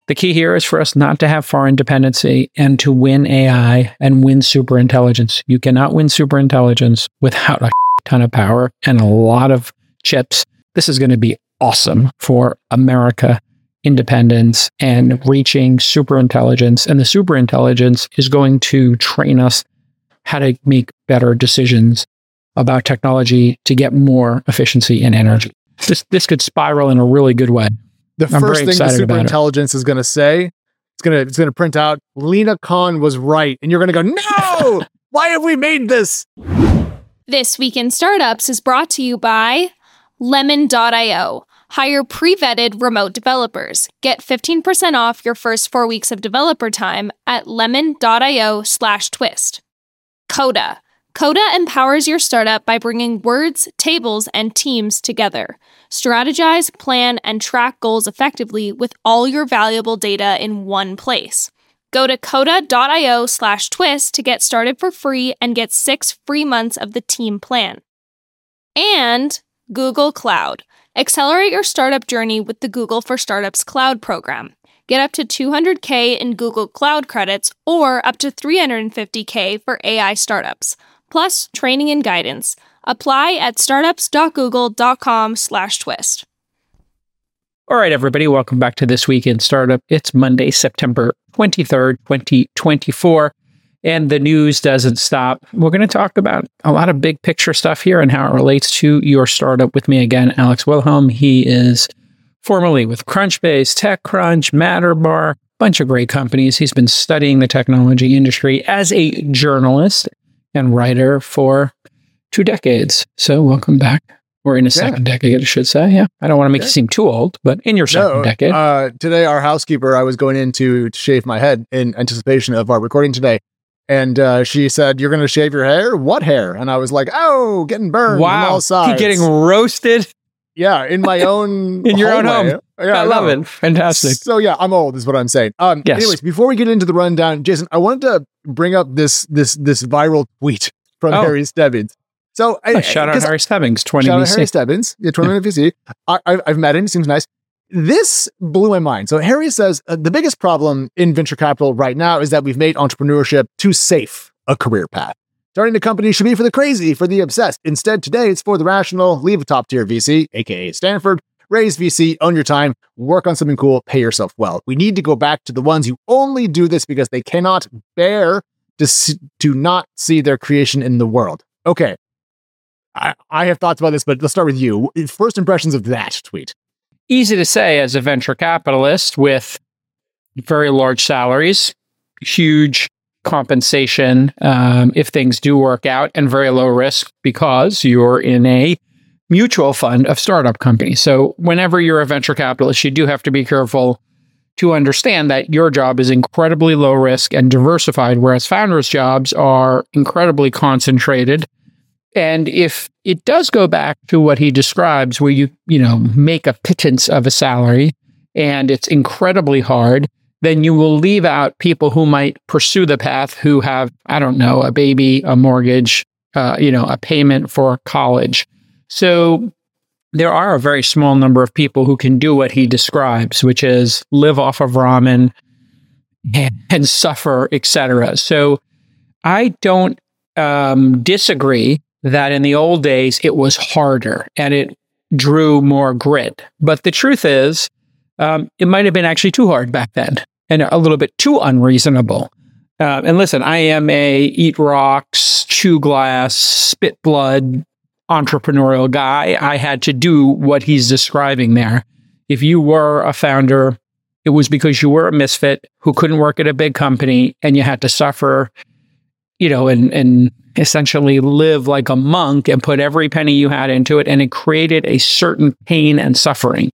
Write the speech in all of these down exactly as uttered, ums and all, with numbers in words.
The key here is for us not to have foreign dependency and to win A I and win superintelligence. You cannot win superintelligence without a ton of power and a lot of chips. This is going to be awesome for America independence and reaching superintelligence. And the superintelligence is going to train us how to make better decisions about technology to get more efficiency and energy. This this could spiral in a really good way. The I'm first very thing the excited about it. superintelligence is going to say, it's going to it's going to print out, Lena Khan was right. And you're going to go, no, why have we made this? This Week in Startups is brought to you by Lemon dot io. Hire pre-vetted remote developers. Get fifteen percent off your first four weeks of developer time at lemon dot io slash twist. Coda. Coda empowers your startup by bringing words, tables, and teams together. Strategize, plan, and track goals effectively with all your valuable data in one place. Go to coda dot io slash twist to get started for free and get six free months of the team plan. And Google Cloud. Accelerate your startup journey with the Google for Startups Cloud program. Get up to two hundred thousand in Google Cloud credits or up to three hundred fifty thousand for A I startups, plus training and guidance. Apply at startups dot google dot com slash twist. All right, everybody, welcome back to This Week in Startup. It's Monday, September twenty-third, twenty twenty-four, and the news doesn't stop. We're going to talk about a lot of big picture stuff here and how it relates to your startup. With me again, Alex Wilhelm. He is formerly with Crunchbase, TechCrunch, Matterbar, bunch of great companies. He's been studying the technology industry as a journalist and writer for two decades. So welcome back. Or in a second yeah. decade, I should say. Yeah. I don't want to make yeah. you seem too old, but in your second no, decade. Uh, today, our housekeeper, I was going in to, to shave my head in anticipation of our recording today. And uh, she said, "You're going to shave your hair? What hair?" And I was like, "Oh, getting burned wow. from all sides. Getting roasted? Yeah, in my own In your hallway. own home. Yeah, I, I love it. Fantastic. So yeah, I'm old is what I'm saying. Um, yes. Anyways, before we get into the rundown, Jason, I wanted to bring up this this this viral tweet from oh. Harry Stebbins. So oh, I, shout out Harry Stebbins, twenty shout V out C. Harry Stebbins, yeah, twenty V C. I, I've, I've met him. He seems nice. This blew my mind. So Harry says uh, the biggest problem in venture capital right now is that we've made entrepreneurship too safe a career path. Starting a company should be for the crazy, for the obsessed. Instead, today it's for the rational. Leave a top tier V C, aka Stanford. Raise V C, own your time, work on something cool, pay yourself well. We need to go back to the ones who only do this because they cannot bear to see, to not see their creation in the world. Okay. I, I have thoughts about this, but let's start with you. First impressions of that tweet. Easy to say as a venture capitalist with very large salaries, huge compensation um, if things do work out, and very low risk because you're in a mutual fund of startup companies. So whenever you're a venture capitalist, you do have to be careful to understand that your job is incredibly low risk and diversified, whereas founders' jobs are incredibly concentrated. And if it does go back to what he describes, where you, you know, make a pittance of a salary and it's incredibly hard, then you will leave out people who might pursue the path who have, I don't know, a baby, a mortgage, uh, you know, a payment for college. So there are a very small number of people who can do what he describes, which is live off of ramen and, and suffer, et cetera. So I don't um, disagree that in the old days, it was harder and it drew more grit. But the truth is, um, it might have been actually too hard back then and a little bit too unreasonable. Uh, and listen, I am a eat rocks, chew glass, spit blood entrepreneurial guy. I had to do what he's describing there. If you were a founder, it was because you were a misfit who couldn't work at a big company and you had to suffer, you know, and, and essentially live like a monk and put every penny you had into it, and it created a certain pain and suffering.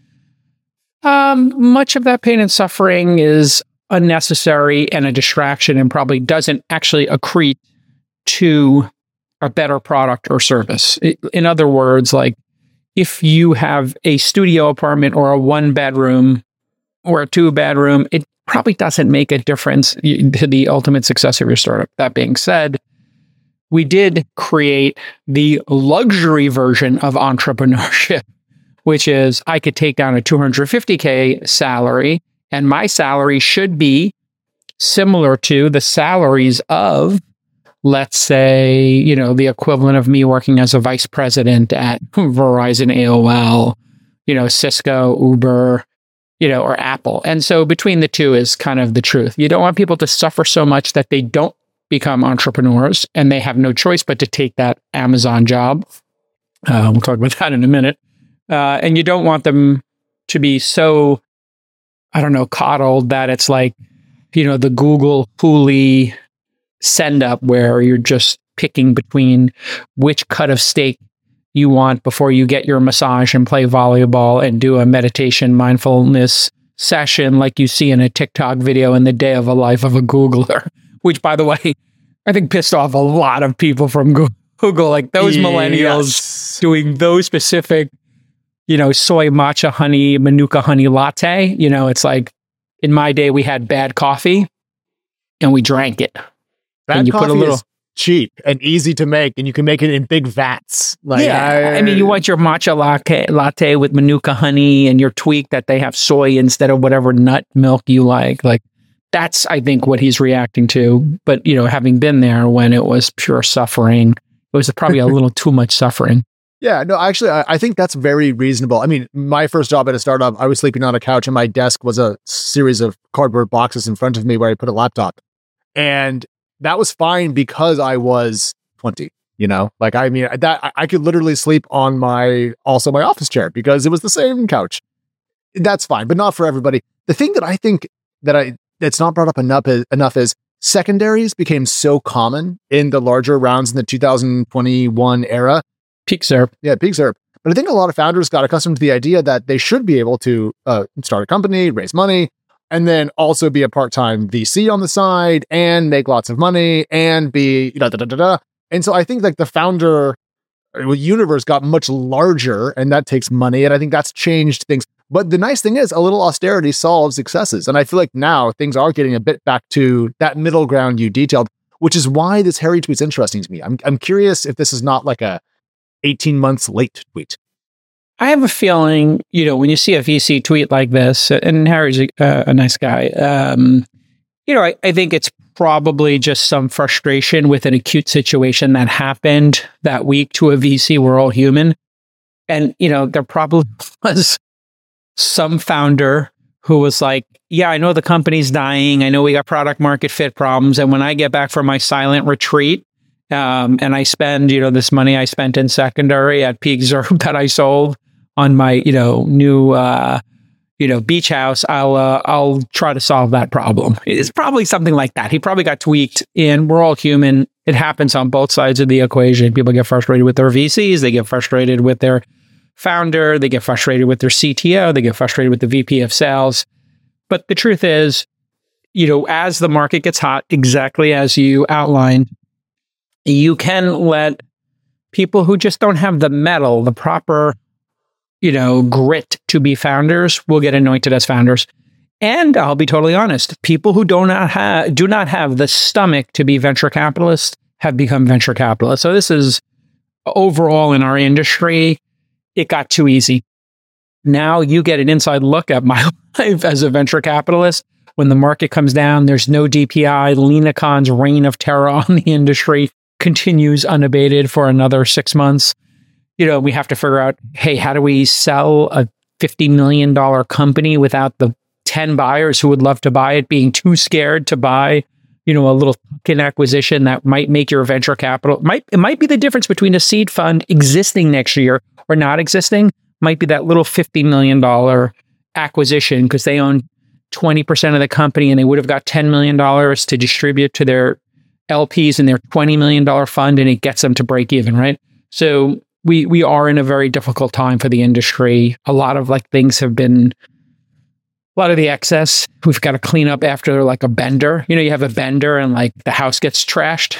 Um, much of that pain and suffering is unnecessary and a distraction and probably doesn't actually accrete to a better product or service. In other words, like if you have a studio apartment or a one bedroom or a two bedroom, it probably doesn't make a difference to the ultimate success of your startup. That being said, we did create the luxury version of entrepreneurship, which is I could take down a two hundred fifty thousand salary And my salary should be similar to the salaries of, let's say, you know, the equivalent of me working as a vice president at Verizon, A O L, you know, Cisco, Uber, you know, or Apple. And so between the two is kind of the truth. You don't want people to suffer so much that they don't become entrepreneurs and they have no choice but to take that Amazon job. Uh, we'll talk about that in a minute. Uh, and you don't want them to be so, I don't know, coddled that it's like, you know, the Google Hooli send up where you're just picking between which cut of steak you want before you get your massage and play volleyball and do a meditation mindfulness session like you see in a TikTok video in the day of a life of a Googler, which, by the way, I think pissed off a lot of people from Google, like those yes. millennials doing those specific, you know, soy matcha honey, manuka honey latte. You know, it's like in my day, we had bad coffee and we drank it. Bad and you coffee put a little is cheap and easy to make, and you can make it in big vats. Like, yeah, I, I mean, you want your matcha latte, latte with manuka honey and your tweak that they have soy instead of whatever nut milk you like. Like that's, I think, what he's reacting to. But, you know, having been there when it was pure suffering, it was probably a little too much suffering. Yeah, no, actually, I, I think that's very reasonable. I mean, my first job at a startup, I was sleeping on a couch and my desk was a series of cardboard boxes in front of me where I put a laptop. And that was fine because I was twenty, you know, like, I mean, that I could literally sleep on my, also my office chair because it was the same couch. That's fine, but not for everybody. The thing that I think that I, that's not brought up enough is, enough is secondaries became so common in the larger rounds in the two thousand twenty-one era. Peak Z E R P. Yeah, peak Z E R P. But I think a lot of founders got accustomed to the idea that they should be able to uh, start a company, raise money, and then also be a part-time V C on the side and make lots of money and be da da da da da. And so I think like the founder universe got much larger, and that takes money. And I think that's changed things. But the nice thing is a little austerity solves excesses. And I feel like now things are getting a bit back to that middle ground you detailed, which is why this Harry tweet's interesting to me. I'm I'm curious if this is not like a eighteen months late tweet. I have a feeling, you know, when you see a V C tweet like this, and Harry's a, uh, a nice guy, um, you know, I, I think it's probably just some frustration with an acute situation that happened that week to a V C. We're all human. And, you know, there probably was some founder who was like, yeah, I know the company's dying. I know we got product market fit problems. And when I get back from my silent retreat, Um, and I spend, you know, this money I spent in secondary at peak Z E R P that I sold on my, you know, new, uh, you know, beach house, I'll, uh, I'll try to solve that problem. It's probably something like that. He probably got tweaked, and we're all human. It happens on both sides of the equation. People get frustrated with their V Cs. They get frustrated with their founder. They get frustrated with their C T O. They get frustrated with the V P of sales. But the truth is, you know, as the market gets hot, exactly as you outlined, you can let people who just don't have the mettle, the proper, you know, grit to be founders will get anointed as founders. And I'll be totally honest, people who do not have do not have the stomach to be venture capitalists have become venture capitalists. So this is overall in our industry, it got too easy. Now you get an inside look at my life as a venture capitalist. When the market comes down, there's no D P I. Lina Khan's reign of terror on the industry continues unabated for another six months. You know, we have to figure out, hey, how do we sell a fifty million dollars company without the ten buyers who would love to buy it being too scared to buy, you know, a little token acquisition that might make your venture capital, might it might be the difference between a seed fund existing next year or not existing, might be that little fifty million dollars acquisition because they own twenty percent of the company and they would have got ten million dollars to distribute to their L Ps in their twenty million dollars fund, and it gets them to break even, right? So we we are in a very difficult time for the industry. A lot of like things have been, a lot of the excess, we've got to clean up after like a bender. You know, you have a bender and like the house gets trashed.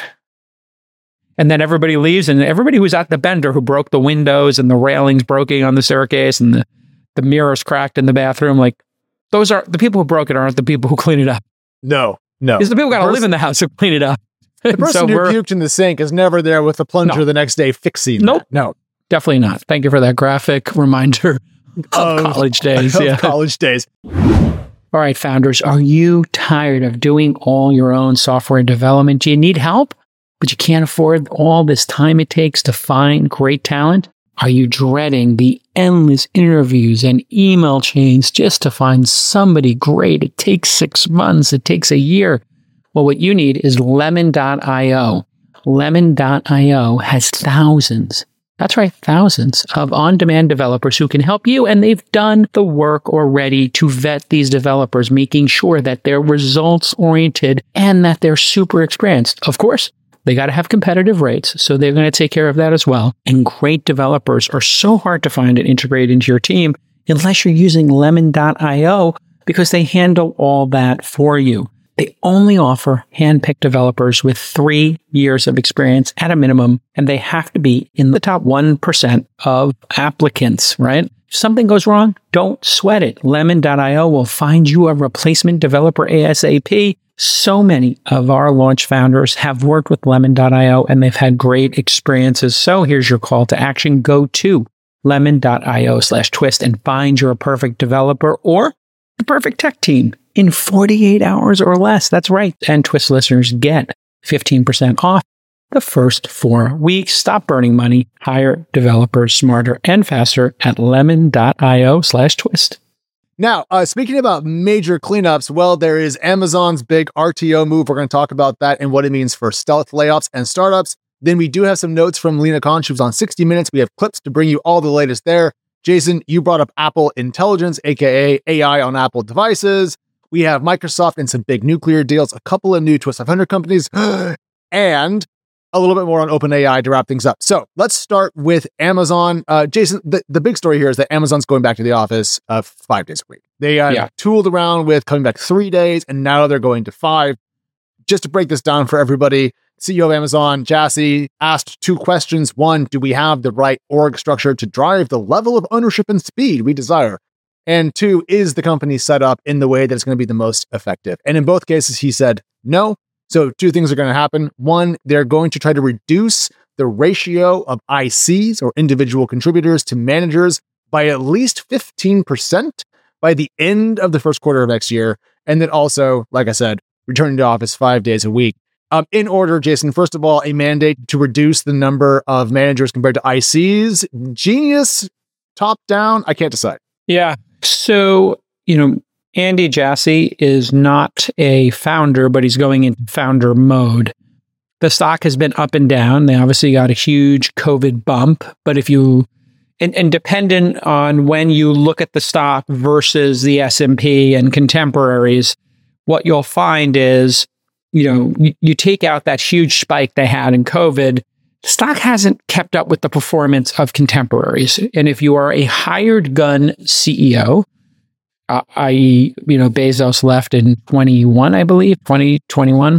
And then everybody leaves, and everybody who's at the bender who broke the windows and the railings broken on the staircase and the, the mirrors cracked in the bathroom, like those are the people who broke it aren't the people who clean it up. No, no. Because the people got to live in the house who clean it up. The person so who puked in the sink is never there with the plunger No. the next day fixing Nope. that. No, definitely not. Thank you for that graphic reminder of, Of- college days. of Yeah. college days. All right, founders, are you tired of doing all your own software development? Do you need help, but you can't afford all this time it takes to find great talent? Are you dreading the endless interviews and email chains just to find somebody great? It takes six months. It takes a year. Well, what you need is lemon dot io. lemon dot io has thousands, that's right, thousands of on-demand developers who can help you, and they've done the work already to vet these developers, making sure that they're results-oriented and that they're super experienced. Of course, they got to have competitive rates, so they're going to take care of that as well. And great developers are so hard to find and integrate into your team unless you're using lemon dot io, because they handle all that for you. They only offer hand-picked developers with three years of experience at a minimum, and they have to be in the top one percent of applicants, right? If something goes wrong, don't sweat it. lemon dot io will find you a replacement developer ASAP. So many of our launch founders have worked with lemon dot io and they've had great experiences. So here's your call to action. Go to lemon dot io slash twist and find your perfect developer or the perfect tech team in forty-eight hours or less. That's right. And Twist listeners get fifteen percent off the first four weeks. Stop burning money. Hire developers smarter and faster at lemon dot io slash twist. Now, uh, speaking about major cleanups, well, there is Amazon's big R T O move. We're going to talk about that and what it means for stealth layoffs and startups. Then we do have some notes from Lina Khan. She was on sixty minutes. We have clips to bring you all the latest there. Jason, you brought up Apple Intelligence, aka A I on Apple devices. We have Microsoft and some big nuclear deals, a couple of new Twist five hundred companies, and a little bit more on OpenAI to wrap things up. So let's start with Amazon. Uh, Jason, the, the big story here is that Amazon's going back to the office uh, five days a week. They uh, yeah. tooled around with coming back three days, and now they're going to five. Just to break this down for everybody, C E O of Amazon, Jassy, asked two questions. One, do we have the right org structure to drive the level of ownership and speed we desire? And two, is the company set up in the way that it's going to be the most effective? And in both cases, he said no. So two things are going to happen. One, they're going to try to reduce the ratio of I Cs or individual contributors to managers by at least fifteen percent by the end of the first quarter of next year. And then also, like I said, returning to office five days a week. Um, in order, Jason, first of all, a mandate to reduce the number of managers compared to I Cs. Genius, top down, I can't decide. Yeah. So, you know, Andy Jassy is not a founder, but he's going into founder mode. The stock has been up and down. They obviously got a huge COVID bump, but if you, and, and dependent on when you look at the stock versus the S and P and contemporaries, what you'll find is, you know, you, you take out that huge spike they had in COVID, the stock hasn't kept up with the performance of contemporaries. And if you are a hired gun C E O, Uh, that is, you know, Bezos left in twenty-one, I believe, twenty twenty-one.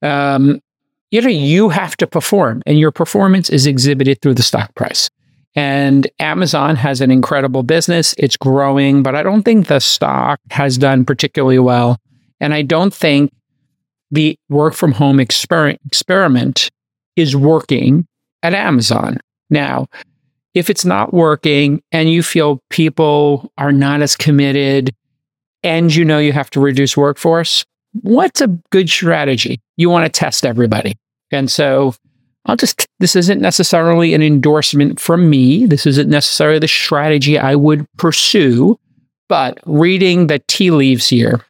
Um, you know, you have to perform, and your performance is exhibited through the stock price. And Amazon has an incredible business. It's growing, but I don't think the stock has done particularly well. And I don't think the work from home exper- experiment is working at Amazon. Now, if it's not working and you feel people are not as committed and you know you have to reduce workforce, what's a good strategy? You want to test everybody. And so I'll just, this isn't necessarily an endorsement from me. This isn't necessarily the strategy I would pursue, but reading the tea leaves here,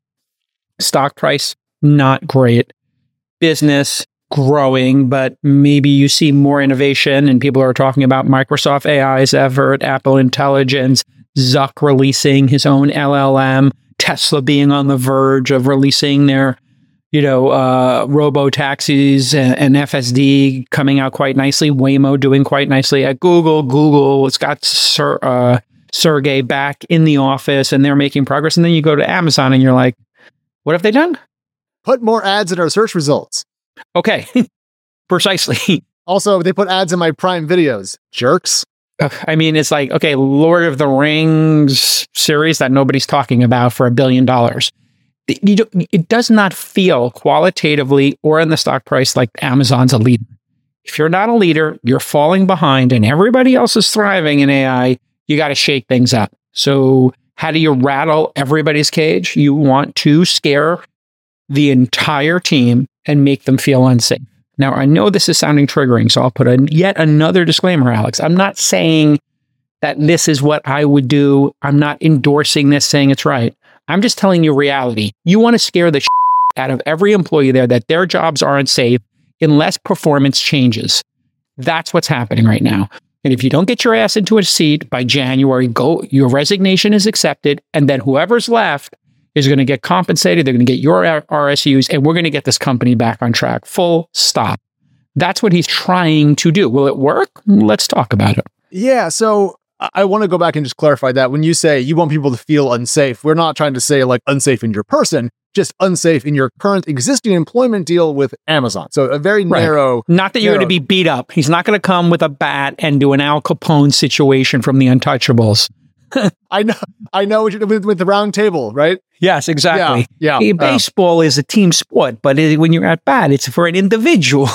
stock price, not great. Business, growing, but maybe you see more innovation and people are talking about Microsoft A I's effort, Apple Intelligence, Zuck releasing his own L L M, Tesla being on the verge of releasing their, you know, uh, robo-taxis and, and F S D coming out quite nicely, Waymo doing quite nicely at Google. Google, it's got Sir, uh, Sergey back in the office and they're making progress. And then you go to Amazon and you're like, what have they done? Put more ads in our search results. Okay, precisely. Also, they put ads in my Prime videos. Jerks. I mean, it's like, okay, Lord of the Rings series that nobody's talking about for a billion dollars. You don't, it does not feel qualitatively or in the stock price like Amazon's a leader. If you're not a leader, you're falling behind and everybody else is thriving in A I, you got to shake things up. So How do you rattle everybody's cage? You want to scare the entire team and make them feel unsafe. Now, I know this is sounding triggering, so I'll put a, yet another disclaimer, Alex. I'm not saying that this is what I would do. I'm not endorsing this, saying it's right. I'm just telling you reality. You want to scare the shit out of every employee there that their jobs aren't safe unless performance changes. That's what's happening right now. And if you don't get your ass into a seat by January, go, your resignation is accepted, and then whoever's left is going to get compensated. They're going to get your R S Us, and we're going to get this company back on track. Full stop. That's what he's trying to do. Will it work? Let's talk about it. Yeah. So I want to go back and just clarify that when you say you want people to feel unsafe, we're not trying to say like unsafe in your person, just unsafe in your current existing employment deal with Amazon. So a very right. narrow. Not that you're narrow. going to be beat up. He's not going to come with a bat and do an Al Capone situation from the Untouchables. I know, I know what you're with, with the round table, right? Yes, exactly. Yeah, yeah. Baseball uh, is a team sport, but it, when you're at bat, it's for an individual.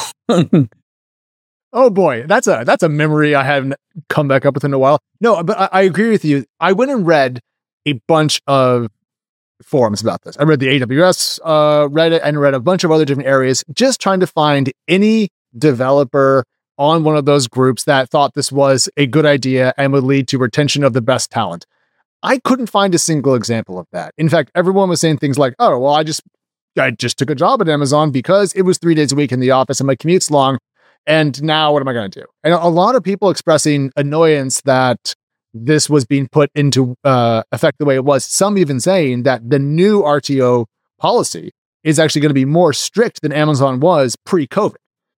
Oh boy, that's a that's a memory I haven't come back up with in a while. No, but I, I agree with you. I went and read a bunch of forums about this. I read the A W S uh, Reddit and read a bunch of other different areas, just trying to find any developer on one of those groups that thought this was a good idea and would lead to retention of the best talent. I couldn't find a single example of that. In fact, everyone was saying things like, oh, well, I just I just took a job at Amazon because it was three days a week in the office and my commute's long. And now what am I going to do? And a lot of people expressing annoyance that this was being put into uh, effect the way it was. Some even saying that the new R T O policy is actually going to be more strict than Amazon was pre-COVID.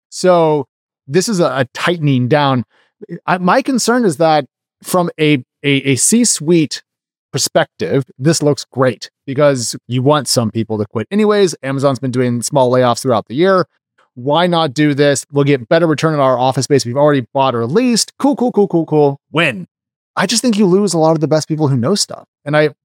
So this is a, a tightening down. I, my concern is that from a, a, a C-suite perspective, this looks great because you want some people to quit anyways. Amazon's been doing small layoffs throughout the year. Why not do this? We'll get better return on our office space we've already bought or leased. Cool, cool, cool, cool, cool. Win. I just think you lose a lot of the best people who know stuff. And I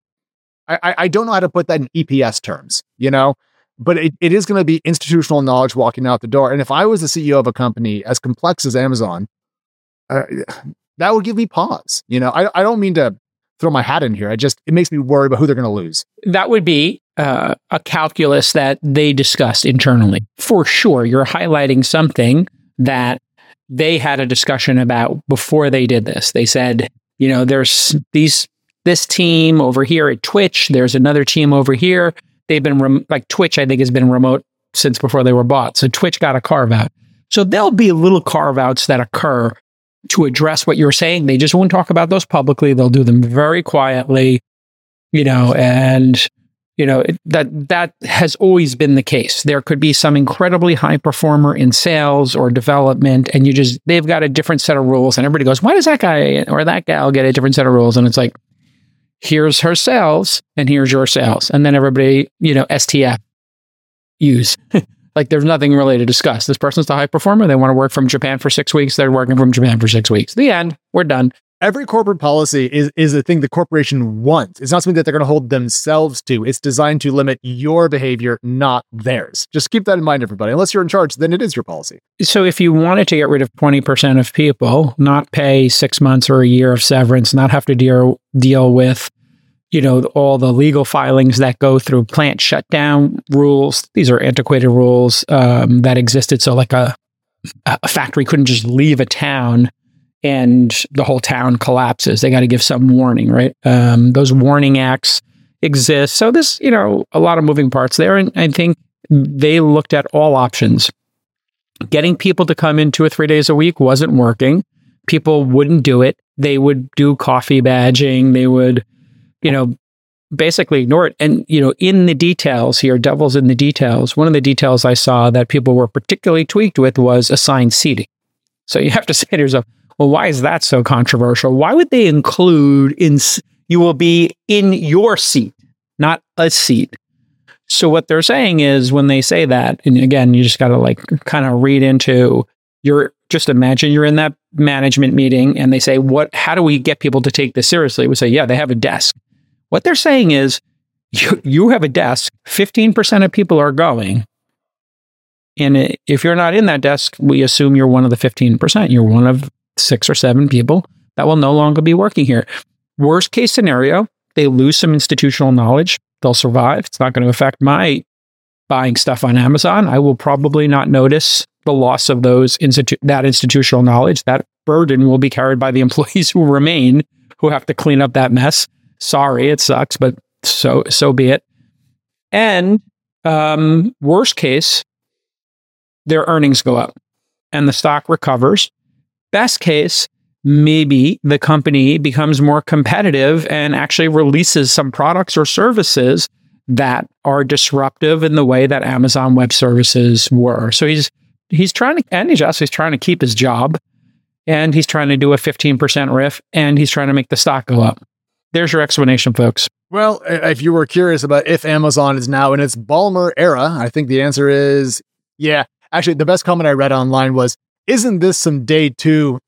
I, I don't know how to put that in E P S terms, you know, but it, it is going to be institutional knowledge walking out the door. And if I was the C E O of a company as complex as Amazon, uh, that would give me pause. You know, I, I don't mean to throw my hat in here. I just, it makes me worry about who they're going to lose. That would be uh, a calculus that they discussed internally. For sure, you're highlighting something that they had a discussion about before they did this. They said, you know, there's these this team over here at Twitch. There's another team over here. They've been rem- like Twitch, I think, has been remote since before they were bought. So Twitch got a carve out. So there'll be little carve outs that occur to address what you're saying. They just won't talk about those publicly. They'll do them very quietly, you know, and, you know, it, that that has always been the case. There could be some incredibly high performer in sales or development, and you just, they've got a different set of rules. And everybody goes, why does that guy or that gal get a different set of rules? And it's like, here's her sales and here's your sales. And then everybody, you know, S T F use. Like there's nothing really to discuss. This person's the high performer. They want to work from Japan for six weeks. They're working from Japan for six weeks. The end. We're done. Every corporate policy is, is a thing the corporation wants. It's not something that they're going to hold themselves to. It's designed to limit your behavior, not theirs. Just keep that in mind, everybody. Unless you're in charge, then it is your policy. So if you wanted to get rid of twenty percent of people, not pay six months or a year of severance, not have to deal, deal with, you know, all the legal filings that go through plant shutdown rules. These are antiquated rules um, that existed. So like a, a factory couldn't just leave a town and the whole town collapses. They got to give some warning, right? Um, those warning acts exist. So this, you know, a lot of moving parts there. And I think they looked at all options. Getting people to come in two or three days a week wasn't working. People wouldn't do it. They would do coffee badging. They would, you know, basically ignore it. And, you know, in the details here, devil's in the details, one of the details I saw that people were particularly tweaked with was assigned seating. So you have to say to yourself, well, why is that so controversial? Why would they include in, you will be in your seat, not a seat? So what they're saying is when they say that, and again, you just got to like kind of read into your, just imagine you're in that management meeting and they say, what, how do we get people to take this seriously? We say, yeah, they have a desk. What they're saying is you, you have a desk, fifteen percent of people are going. And if you're not in that desk, we assume you're one of the fifteen percent. You're one of six or seven people that will no longer be working here. Worst case scenario, they lose some institutional knowledge, they'll survive. It's not going to affect my buying stuff on Amazon. I will probably not notice the loss of those institu- that institutional knowledge. That burden will be carried by the employees who remain, who have to clean up that mess. Sorry, it sucks, but so so be it. And um, worst case, their earnings go up and the stock recovers. Best case, maybe the company becomes more competitive and actually releases some products or services that are disruptive in the way that Amazon Web Services were. So he's he's trying to, and he's also he's trying to keep his job, and he's trying to do a fifteen percent riff, and he's trying to make the stock go up. There's your explanation, folks. Well, if you were curious about if Amazon is now in its Ballmer era, I think the answer is yeah. Actually, the best comment I read online was, isn't this some day two?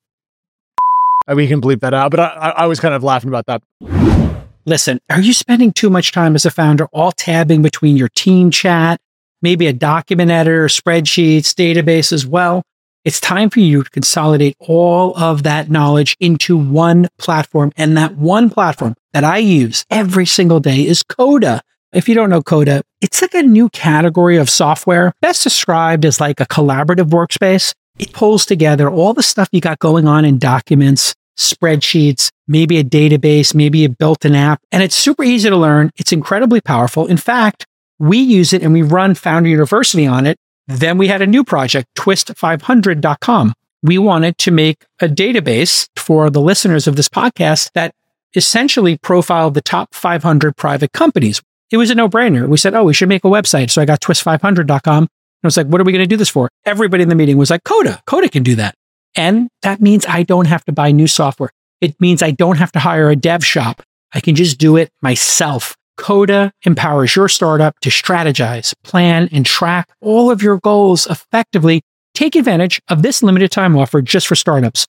We can bleep that out, but I, I was kind of laughing about that. Listen, are you spending too much time as a founder all tabbing between your team chat, maybe a document editor, spreadsheets, databases? Well, it's time for you to consolidate all of that knowledge into one platform. And that one platform that I use every single day is Coda. If you don't know Coda, it's like a new category of software, best described as like a collaborative workspace. It pulls together all the stuff you got going on in documents, spreadsheets, maybe a database, maybe you built an app, and it's super easy to learn. It's incredibly powerful. In fact, we use it and we run Founder University on it. Then we had a new project, twist five hundred dot com. We wanted to make a database for the listeners of this podcast that essentially profiled the top five hundred private companies. It was a no-brainer. We said, oh, we should make a website. So I got twist five hundred dot com. I was like, what are we going to do this for? Everybody in the meeting was like, Coda. Coda can do that. And that means I don't have to buy new software. It means I don't have to hire a dev shop. I can just do it myself. Coda empowers your startup to strategize, plan, and track all of your goals effectively. Take advantage of this limited time offer just for startups.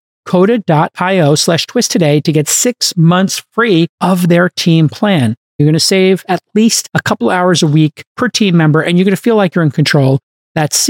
Coda.io slash twist today to get six months free of their team plan. You're going to save at least a couple hours a week per team member, and you're going to feel like you're in control. That's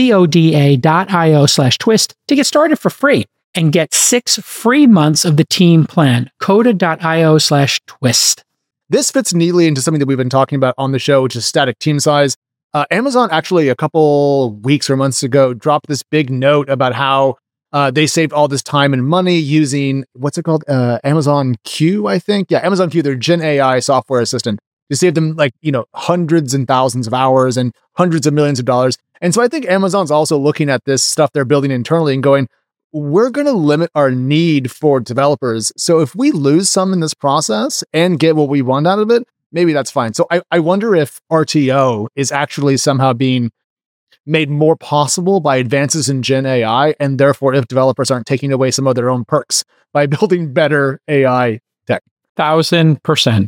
coda.io slash twist to get started for free and get six free months of the team plan. Coda.io slash twist. This fits neatly into something that we've been talking about on the show, which is static team size. Uh, Amazon actually a couple weeks or months ago dropped this big note about how uh, they saved all this time and money using, what's it called? Uh, Amazon Q, I think. Yeah, Amazon Q, their Gen A I software assistant. They saved them like, you know, hundreds and thousands of hours and hundreds of millions of dollars. And so I think Amazon's also looking at this stuff they're building internally and going, we're going to limit our need for developers. So if we lose some in this process and get what we want out of it, maybe that's fine. So I, I wonder if R T O is actually somehow being made more possible by advances in Gen A I, and therefore if developers aren't taking away some of their own perks by building better A I tech. Thousand percent.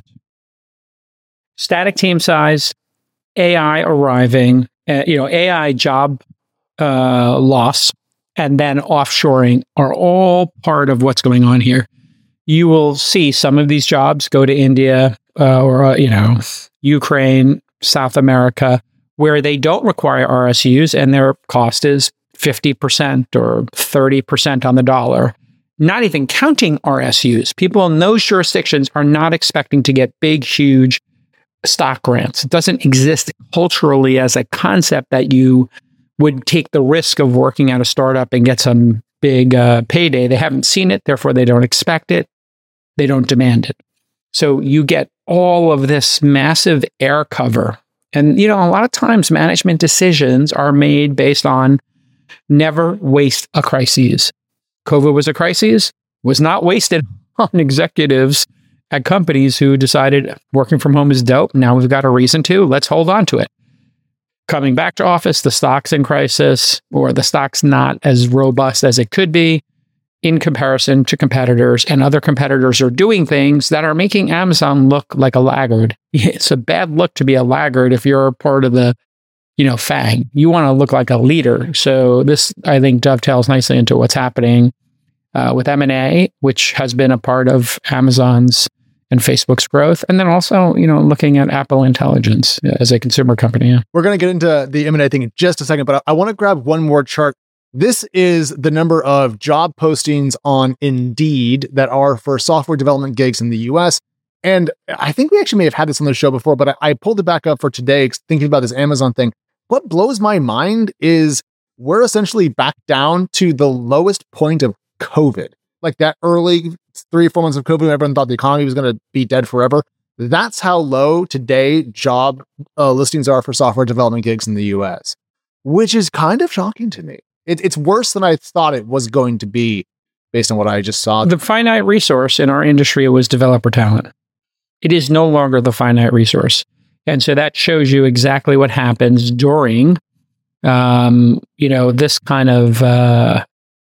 Static team size, A I arriving, uh, you know, A I job uh, loss, and then offshoring are all part of what's going on here. You will see some of these jobs go to India uh, or, uh, you know, Ukraine, South America, where they don't require R S Us and their cost is fifty percent or thirty percent on the dollar. Not even counting R S Us. People in those jurisdictions are not expecting to get big, huge stock grants. It doesn't exist culturally as a concept that you would take the risk of working at a startup and get some big uh, payday. They haven't seen it, therefore they don't expect it. They don't demand it. So you get all of this massive air cover. And, you know, a lot of times management decisions are made based on never waste a crisis. COVID was a crisis, was not wasted on executives at companies who decided working from home is dope. Now we've got a reason to. Let's hold on to it. Coming back to office, the stock's in crisis, or the stock's not as robust as it could be in comparison to competitors, and other competitors are doing things that are making Amazon look like a laggard. It's a bad look to be a laggard if you're part of the, you know, FANG. You want to look like a leader. So this, I think, dovetails nicely into what's happening uh, with M and A, which has been a part of Amazon's and Facebook's growth. And then also, you know, looking at Apple Intelligence as a consumer company. Yeah. We're going to get into the M and A thing in just a second, but I, I want to grab one more chart. This is the number of job postings on Indeed that are for software development gigs in the U S. And I think we actually may have had this on the show before, but I, I pulled it back up for today thinking about this Amazon thing. What blows my mind is we're essentially back down to the lowest point of COVID. Like that early three or four months of COVID when everyone thought the economy was going to be dead forever. That's how low today job uh, listings are for software development gigs in the U S, which is kind of shocking to me. It, it's worse than I thought it was going to be based on what I just saw. The finite resource in our industry was developer talent. It is no longer the finite resource. And so that shows you exactly what happens during, um, you know, this kind of, uh,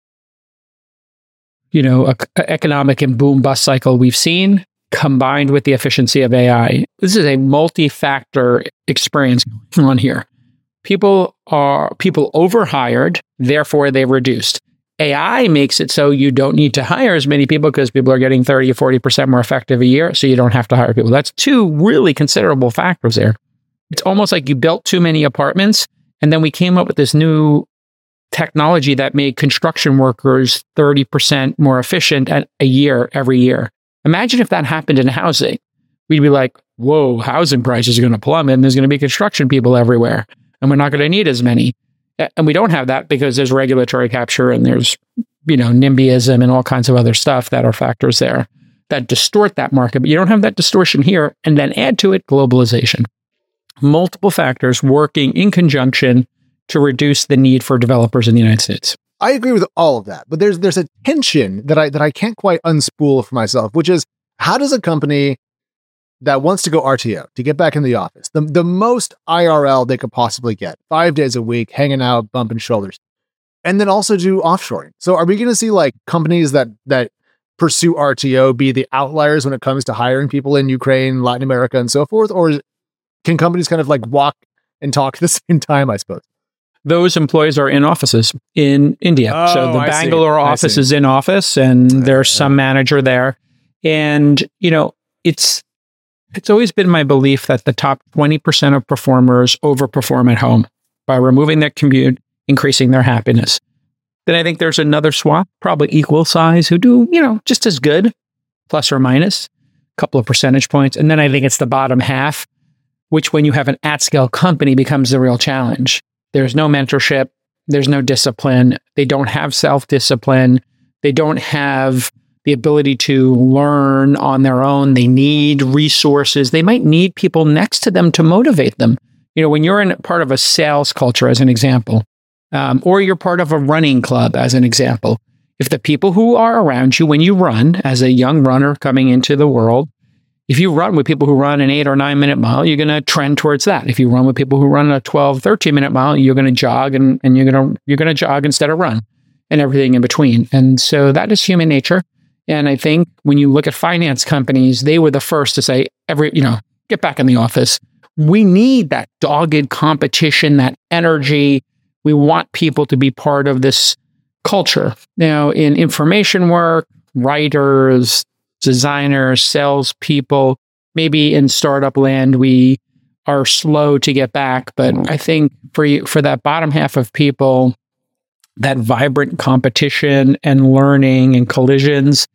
you know, a, a economic and boom bust cycle we've seen, combined with the efficiency of A I. This is a multi-factor experience going on here. People are people overhired, therefore they've reduced. A I makes it so you don't need to hire as many people because people are getting thirty or forty percent more effective a year, so you don't have to hire people. That's two really considerable factors there. It's almost like you built too many apartments, and then we came up with this new technology that made construction workers thirty percent more efficient at a year every year. Imagine if that happened in housing. We'd be like, whoa, housing prices are going to plummet, and there's going to be construction people everywhere, and we're not going to need as many. And we don't have that because there's regulatory capture and there's, you know, NIMBYism and all kinds of other stuff that are factors there that distort that market. But you don't have that distortion here. And then add to it globalization. Multiple factors working in conjunction to reduce the need for developers in the United States. I agree with all of that, but there's there's a tension that I that I can't quite unspool for myself, which is how does a company that wants to go R T O, to get back in the office, the, the most I R L they could possibly get, five days a week, hanging out, bumping shoulders, and then also do offshoring. So are we going to see like companies that that pursue R T O be the outliers when it comes to hiring people in Ukraine, Latin America, and so forth? Or can companies kind of like walk and talk at the same time, I suppose? Those employees are in offices in India. Oh, so the I Bangalore see. office is in office and there's some manager there. And, you know, it's It's always been my belief that the top twenty percent of performers overperform at home by removing their commute, increasing their happiness. Then I think there's another swath, probably equal size, who do, you know, just as good, plus or minus a couple of percentage points. And then I think it's the bottom half, which when you have an at-scale company becomes the real challenge. There's no mentorship. There's no discipline. They don't have self-discipline. They don't have the ability to learn on their own. They need resources. They might need people next to them to motivate them. You know, when you're in part of a sales culture, as an example, um, or you're part of a running club, as an example, if the people who are around you when you run, as a young runner coming into the world, if you run with people who run an eight or nine minute mile, you're going to trend towards that. If you run with people who run a twelve, thirteen minute mile, you're going to jog and, and you're going to, you're going to jog instead of run and everything in between. And so that is human nature. And I think when you look at finance companies, they were the first to say, every, you know, get back in the office. We need that dogged competition, that energy. We want people to be part of this culture. Now, in information work, writers, designers, salespeople, maybe in startup land, we are slow to get back. But I think for you, for that bottom half of people, that vibrant competition and learning and collisions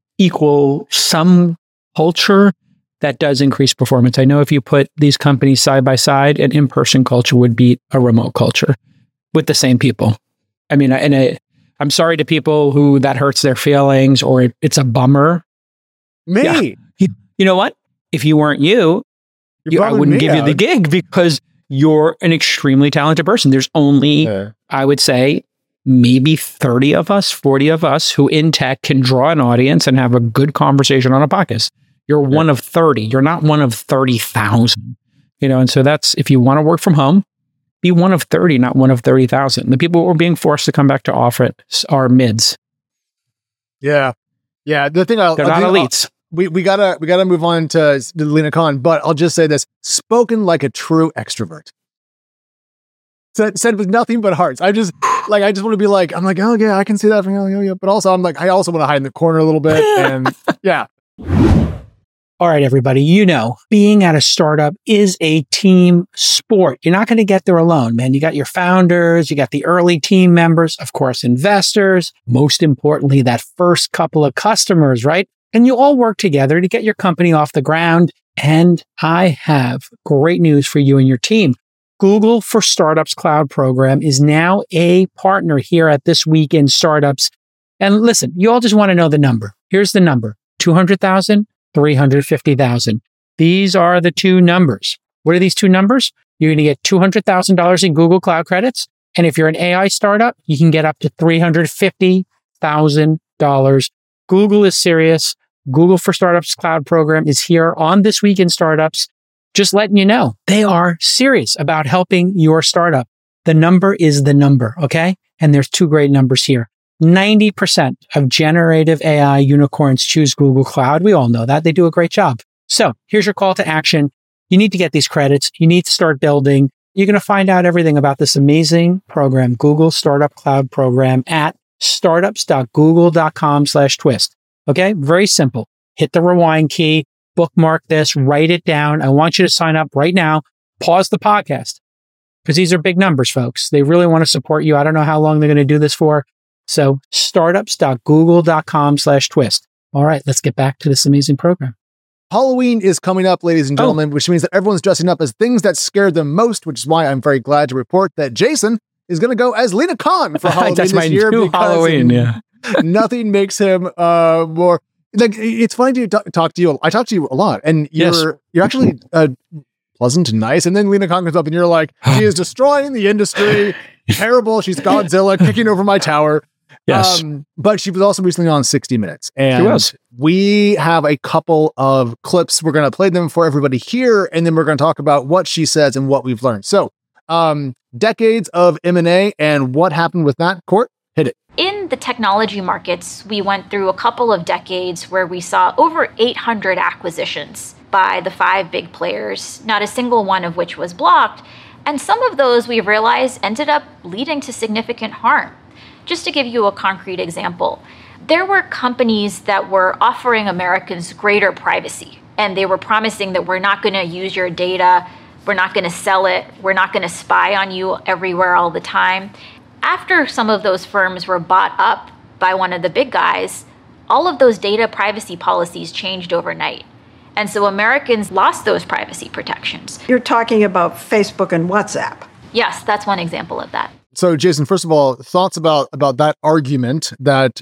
equal some culture that does increase performance. I know if you put these companies side by side, an in-person culture would beat a remote culture with the same people. I mean, and I, I'm sorry to people who that hurts their feelings or it, it's a bummer. Me? Yeah. You, you know what? If you weren't you, you I wouldn't give out. you the gig because you're an extremely talented person. There's only, yeah. I would say, maybe thirty of us, forty of us who in tech can draw an audience and have a good conversation on a podcast. You're yeah. one of thirty. You're not one of thirty thousand. You know, and so that's, if you want to work from home, be one of thirty, not one of thirty thousand. The people who are being forced to come back to office are mids. Yeah. Yeah. The thing I'll, They're I'll not do, elites. I'll, we, we gotta, we gotta move on to Lina Khan, but I'll just say this, spoken like a true extrovert. Said, said with nothing but hearts. I just, like, I just want to be like, I'm like, oh yeah, I can see that from you, yeah. But also I'm like, I also want to hide in the corner a little bit. And yeah. All right, everybody, you know, being at a startup is a team sport. You're not going to get there alone, man. You got your founders, you got the early team members, of course, investors, most importantly, that first couple of customers, right? and you all work together to get your company off the ground. And I have great news for you and your team. Google for Startups Cloud program is now a partner here at This Week in Startups. And listen, you all just want to know the number. Here's the number, two hundred thousand, three hundred fifty thousand. These are the two numbers. What are these two numbers? You're going to get two hundred thousand dollars in Google Cloud credits. And if you're an A I startup, you can get up to three hundred fifty thousand dollars. Google is serious. Google for Startups Cloud program is here on This Week in Startups. Just letting you know, they are serious about helping your startup. The number is the number, okay? And there's two great numbers here. ninety percent of generative A I unicorns choose Google Cloud. We all know that. They do a great job. So here's your call to action. You need to get these credits. You need to start building. You're going to find out everything about this amazing program, Google Startup Cloud program, at startups.google.com slash twist. Okay, very simple. Hit the rewind key, bookmark this, write it down. I want you to sign up right now. Pause the podcast because these are big numbers, folks. They really want to support you. I don't know how long they're going to do this for. So startups.google.com slash twist. All right, let's get back to this amazing program. Halloween is coming up, ladies and gentlemen, oh. which means that everyone's dressing up as things that scared them most, which is why I'm very glad to report that Jason is going to go as Lina Khan for Halloween That's this my year. New Halloween, yeah. Nothing makes him uh, more like. It's funny to t- talk to you. I talk to you a lot, and you're yes. you're actually uh, pleasant and nice. And then Lina Khan comes up, and you're like, "She is destroying the industry. Terrible. She's Godzilla kicking over my tower." Yes, um, but she was also recently on sixty minutes, and she was. We have a couple of clips. We're going to play them for everybody here, and then we're going to talk about what she says and what we've learned. So, um, decades of M and A and what happened with that. Court, hit it. In the technology markets, we went through a couple of decades where we saw over eight hundred acquisitions by the five big players, not a single one of which was blocked. And some of those, we realized, ended up leading to significant harm. Just to give you a concrete example, there were companies that were offering Americans greater privacy, and they were promising that we're not going to use your data, we're not going to sell it, we're not going to spy on you everywhere all the time. After some of those firms were bought up by one of the big guys, all of those data privacy policies changed overnight. And so Americans lost those privacy protections. You're talking about Facebook and WhatsApp. Yes, that's one example of that. So, Jason, first of all, thoughts about, about that argument that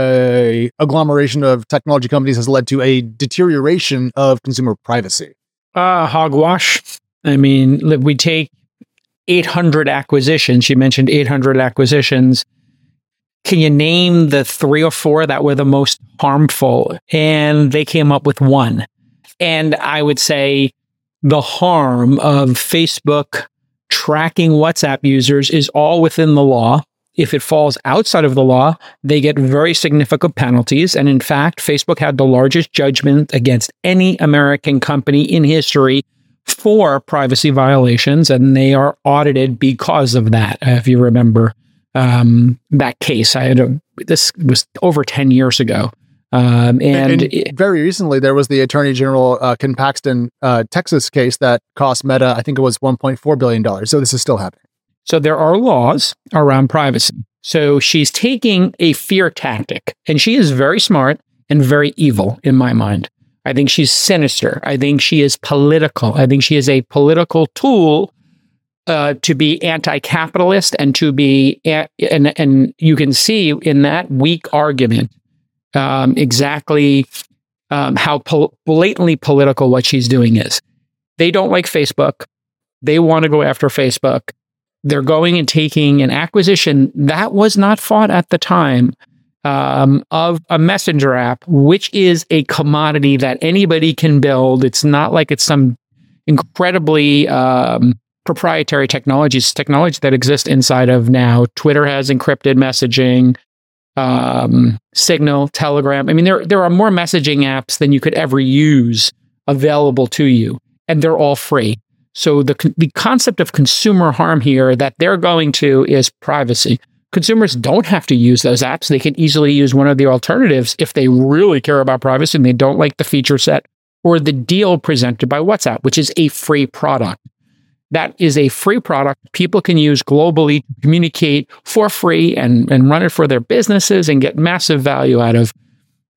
a agglomeration of technology companies has led to a deterioration of consumer privacy? Uh, hogwash. I mean, we take eight hundred acquisitions. You mentioned eight hundred acquisitions. Can you name the three or four that were the most harmful? And they came up with one. And I would say the harm of Facebook tracking WhatsApp users is all within the law. If it falls outside of the law, they get very significant penalties. And in fact, Facebook had the largest judgment against any American company in history for privacy violations, and they are audited because of that. Uh, if you remember um, that case, I had a, this was over ten years ago. Um, and, and it, very recently, there was the Attorney General uh, Ken Paxton, uh, Texas case that cost Meta, I think it was one point four billion dollars. So this is still happening. So there are laws around privacy. So she's taking a fear tactic, and she is very smart and very evil in my mind. I think she's sinister. I think she is political. I think she is a political tool uh, to be anti-capitalist and to be, a- and, and you can see in that weak argument um, exactly um, how pol- blatantly political what she's doing is. They don't like Facebook. They want to go after Facebook. They're going and taking an acquisition that was not fought at the time um, of a messenger app, which is a commodity that anybody can build. It's not like it's some incredibly um, proprietary technologies, technology that exists inside of now. Twitter has encrypted messaging, um, Signal, Telegram. I mean, there there are more messaging apps than you could ever use available to you, and they're all free. So the the concept of consumer harm here that they're going to is privacy. Consumers don't have to use those apps. They can easily use one of the alternatives if they really care about privacy and they don't like the feature set or the deal presented by WhatsApp, which is a free product. That is a free product people can use globally to communicate for free and, and run it for their businesses and get massive value out of.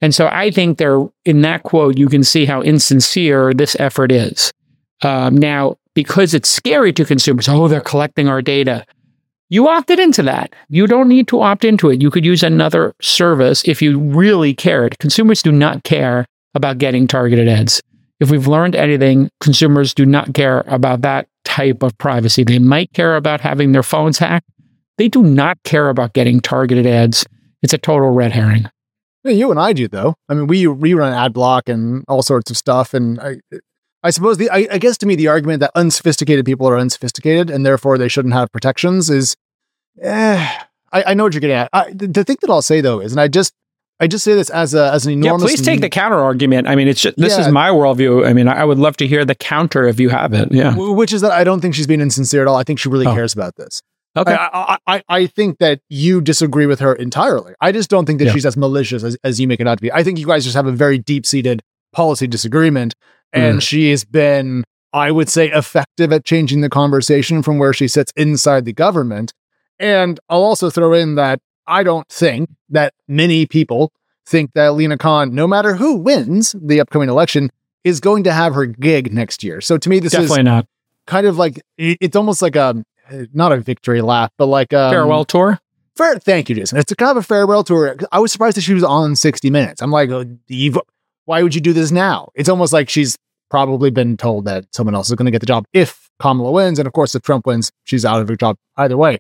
And so I think there, in that quote, you can see how insincere this effort is. Um, now, because it's scary to consumers, oh, they're collecting our data. You opted into that. You don't need to opt into it. You could use another service if you really cared. Consumers do not care about getting targeted ads. If we've learned anything, consumers do not care about that type of privacy. They might care about having their phones hacked. They do not care about getting targeted ads. It's a total red herring. Yeah, you and I do, though. I mean, we we run ad block and all sorts of stuff. And I I suppose, the I, I guess to me, the argument that unsophisticated people are unsophisticated and therefore they shouldn't have protections is, eh, I, I know what you're getting at. I, the, the thing that I'll say, though, is, and I just I just say this as a as an enormous... Yeah, please take the counter argument. I mean, it's just, this yeah. is my worldview. I mean, I would love to hear the counter if you have it. Yeah. Which is that I don't think she's being insincere at all. I think she really oh. cares about this. Okay. I, I, I think that you disagree with her entirely. I just don't think that yeah. she's as malicious as, as you make it out to be. I think you guys just have a very deep-seated policy disagreement, and mm. she has been, I would say, effective at changing the conversation from where she sits inside the government. And I'll also throw in that I don't think that many people think that Lina Khan, no matter who wins the upcoming election, is going to have her gig next year. So to me, this Definitely is not. kind of like, it's almost like a, not a victory lap, but like a farewell tour. Fair, thank you, Jason. It's a kind of a farewell tour. I was surprised that she was on sixty minutes. I'm like, oh, why would you do this now? It's almost like she's probably been told that someone else is going to get the job if Kamala wins. And of course, if Trump wins, she's out of her job either way.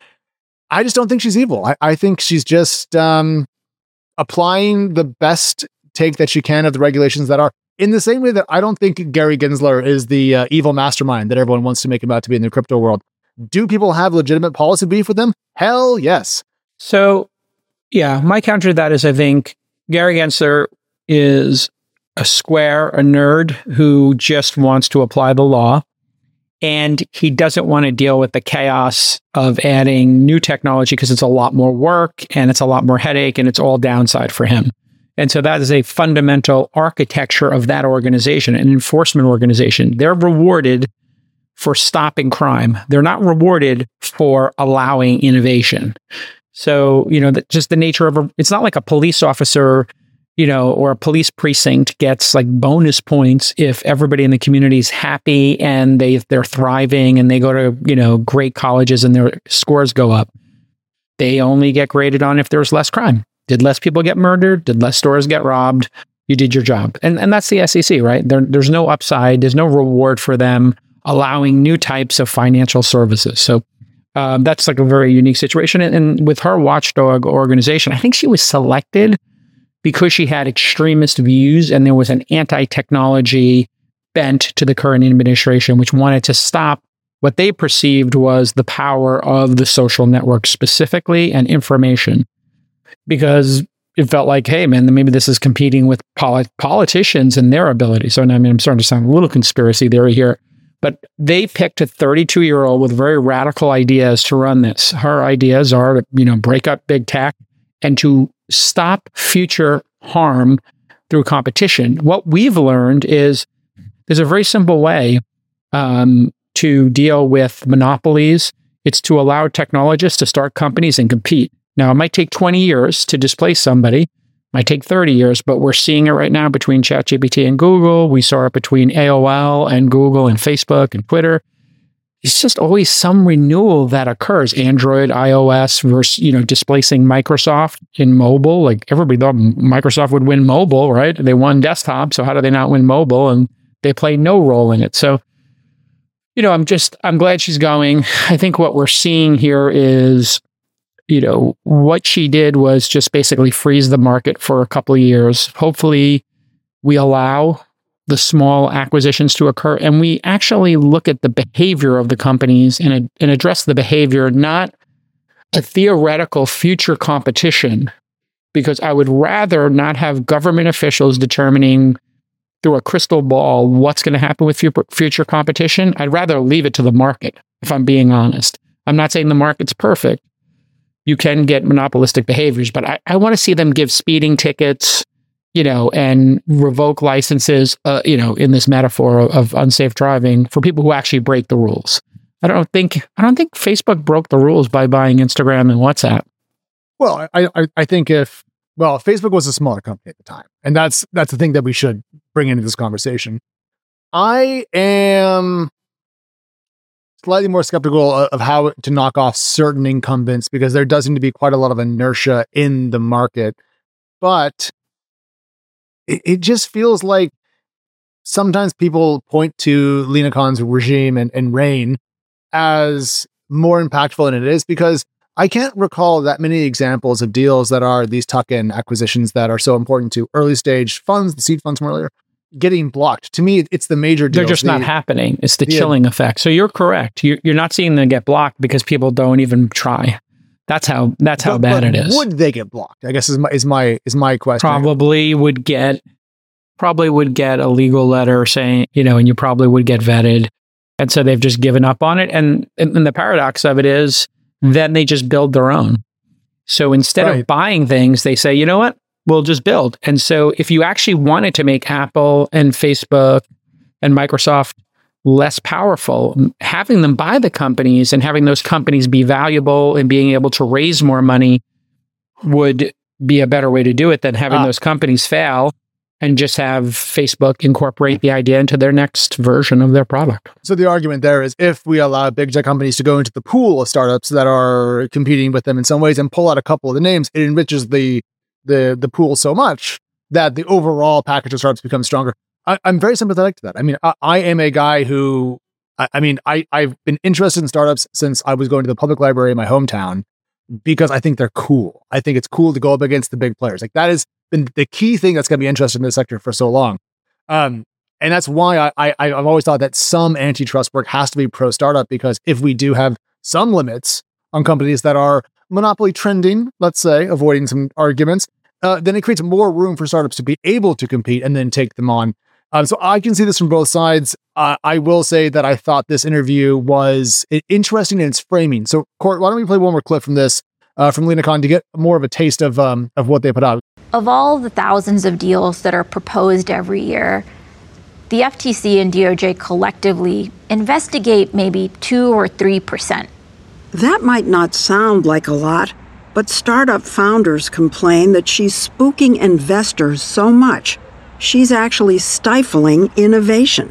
I just don't think she's evil. I, I think she's just um, applying the best take that she can of the regulations that are, in the same way that I don't think Gary Gensler is the uh, evil mastermind that everyone wants to make him out to be in the crypto world. Do people have legitimate policy beef with them? Hell yes. So, yeah, my counter to that is I think Gary Gensler is a square, a nerd who just wants to apply the law. And he doesn't want to deal with the chaos of adding new technology because it's a lot more work and it's a lot more headache and it's all downside for him. And so that is a fundamental architecture of that organization, an enforcement organization. They're rewarded for stopping crime. They're not rewarded for allowing innovation. So, you know, that just the nature of a, it's not like a police officer, you know, or a police precinct gets like bonus points if everybody in the community is happy and they, they're thriving and they go to, you know, great colleges and their scores go up. They only get graded on if there's less crime. Did less people get murdered? Did less stores get robbed? You did your job. And and that's the S E C, right? There, there's no upside. There's no reward for them allowing new types of financial services. So um, that's like a very unique situation. And, and with her watchdog organization, I think she was selected because she had extremist views and there was an anti-technology bent to the current administration, which wanted to stop what they perceived was the power of the social network specifically and information. Because it felt like, hey, man, maybe this is competing with polit- politicians and their ability. So, I mean, I'm starting to sound a little conspiracy theory here. But they picked a thirty-two-year-old with very radical ideas to run this. Her ideas are to, you know, break up big tech and to stop future harm through competition. What we've learned is there's a very simple way um, to deal with monopolies. It's to allow technologists to start companies and compete. Now, it might take twenty years to displace somebody. It might take thirty years, but we're seeing it right now between ChatGPT and Google. We saw it between A O L and Google and Facebook and Twitter. It's just always some renewal that occurs. Android, iOS versus, you know, displacing Microsoft in mobile. Like everybody thought Microsoft would win mobile, right? They won desktop. So how do they not win mobile? And they play no role in it. So, you know, I'm just, I'm glad she's going. I think what we're seeing here is, you know, what she did was just basically freeze the market for a couple of years. Hopefully we allow the small acquisitions to occur and we actually look at the behavior of the companies and, and address the behavior, not a theoretical future competition, because I would rather not have government officials determining through a crystal ball what's going to happen with future competition. I'd rather leave it to the market, if I'm being honest. I'm not saying the market's perfect. You can get monopolistic behaviors, but I, I want to see them give speeding tickets, you know, and revoke licenses, uh, you know, in this metaphor of, of unsafe driving for people who actually break the rules. I don't think I don't think Facebook broke the rules by buying Instagram and WhatsApp. Well, I I, I think if Well, Facebook was a smaller company at the time. And that's that's the thing that we should bring into this conversation. I am slightly more skeptical of, of how to knock off certain incumbents because there does seem to be quite a lot of inertia in the market. But it, it just feels like sometimes people point to Lina Khan's regime and, and reign as more impactful than it is, because I can't recall that many examples of deals that are these tuck-in acquisitions that are so important to early stage funds, the seed funds from earlier, getting blocked. To me, it's the major deals. They're just the, not happening. It's the yeah. chilling effect. So you're correct. You're, you're not seeing them get blocked because people don't even try. That's how that's how but, bad but it is. Would they get blocked? I guess is my is my is my question. Probably would get probably would get a legal letter saying, you know, and you probably would get vetted. And so they've just given up on it. And, and the paradox of it is then they just build their own. So instead right. of buying things, they say, you know what, we'll just build. And so if you actually wanted to make Apple and Facebook and Microsoft less powerful, having them buy the companies and having those companies be valuable and being able to raise more money would be a better way to do it than having ah. those companies fail and just have Facebook incorporate the idea into their next version of their product. So the argument there is if we allow big tech companies to go into the pool of startups that are competing with them in some ways and pull out a couple of the names, it enriches the the the pool so much that the overall package of startups becomes stronger. I, I'm very sympathetic to that. I mean, I, I am a guy who, I, I mean, I, I've been interested in startups since I was going to the public library in my hometown because I think they're cool. I think it's cool to go up against the big players. Like that has been the key thing that's going to be interested in this sector for so long. Um, and that's why I, I, I've always thought that some antitrust work has to be pro-startup, because if we do have some limits on companies that are monopoly trending, let's say, avoiding some arguments, uh, then it creates more room for startups to be able to compete and then take them on. Um, so I can see this from both sides. Uh, I will say that I thought this interview was interesting in its framing. So, Court, why don't we play one more clip from this, uh, from Lina Khan, to get more of a taste of um, of what they put out. Of all the thousands of deals that are proposed every year, the F T C and D O J collectively investigate maybe two or three percent. That might not sound like a lot, but startup founders complain that she's spooking investors so much, she's actually stifling innovation.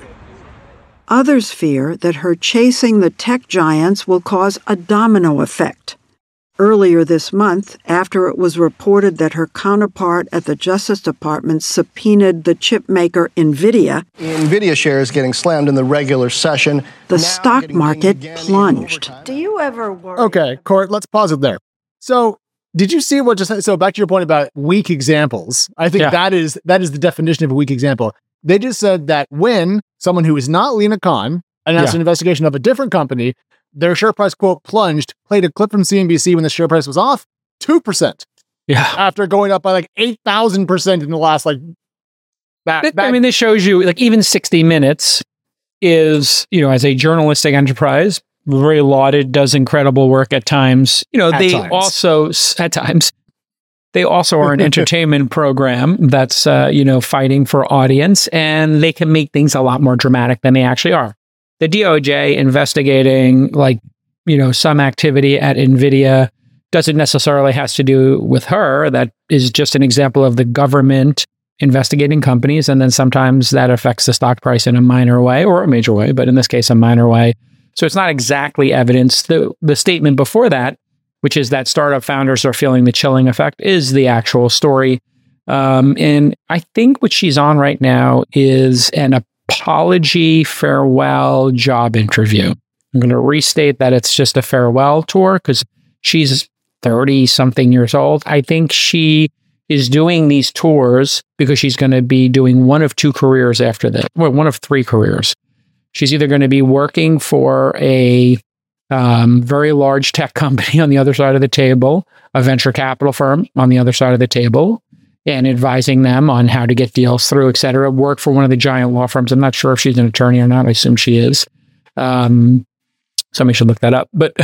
Others fear that her chasing the tech giants will cause a domino effect. Earlier this month, after it was reported that her counterpart at the Justice Department subpoenaed the chip maker NVIDIA, NVIDIA shares getting slammed in the regular session. The stock market plunged. Do you ever worry? Okay, Court, let's pause it there. So, did you see what just, so back to your point about weak examples, I think yeah. that is that is the definition of a weak example. They just said that when someone who is not Lina Khan announced yeah. an investigation of a different company, their share price, quote, plunged, played a clip from C N B C when the share price was off two percent. Yeah. After going up by like eight thousand percent in the last, like, that, it, that. I mean, this shows you, like, even sixty minutes is, you know, as a journalistic enterprise, very lauded, does incredible work at times. You know, at they times. also, at times, they also are an entertainment program that's, uh, you know, fighting for audience, and they can make things a lot more dramatic than they actually are. The D O J investigating, like, you know, some activity at NVIDIA doesn't necessarily has to do with her. That is just an example of the government investigating companies. And then sometimes that affects the stock price in a minor way or a major way, but in this case, a minor way. So it's not exactly evidence. The, the statement before that, which is that startup founders are feeling the chilling effect, is the actual story. Um, and I think what she's on right now is an apology, farewell job interview. I'm going to restate that it's just a farewell tour because she's thirty something years old. I think she is doing these tours because she's going to be doing one of two careers after that. Well, one of three careers. She's either going to be working for a um, very large tech company on the other side of the table, a venture capital firm on the other side of the table, and advising them on how to get deals through, et cetera. Work for one of the giant law firms. I'm not sure if she's an attorney or not. I assume she is. Um, somebody should look that up. But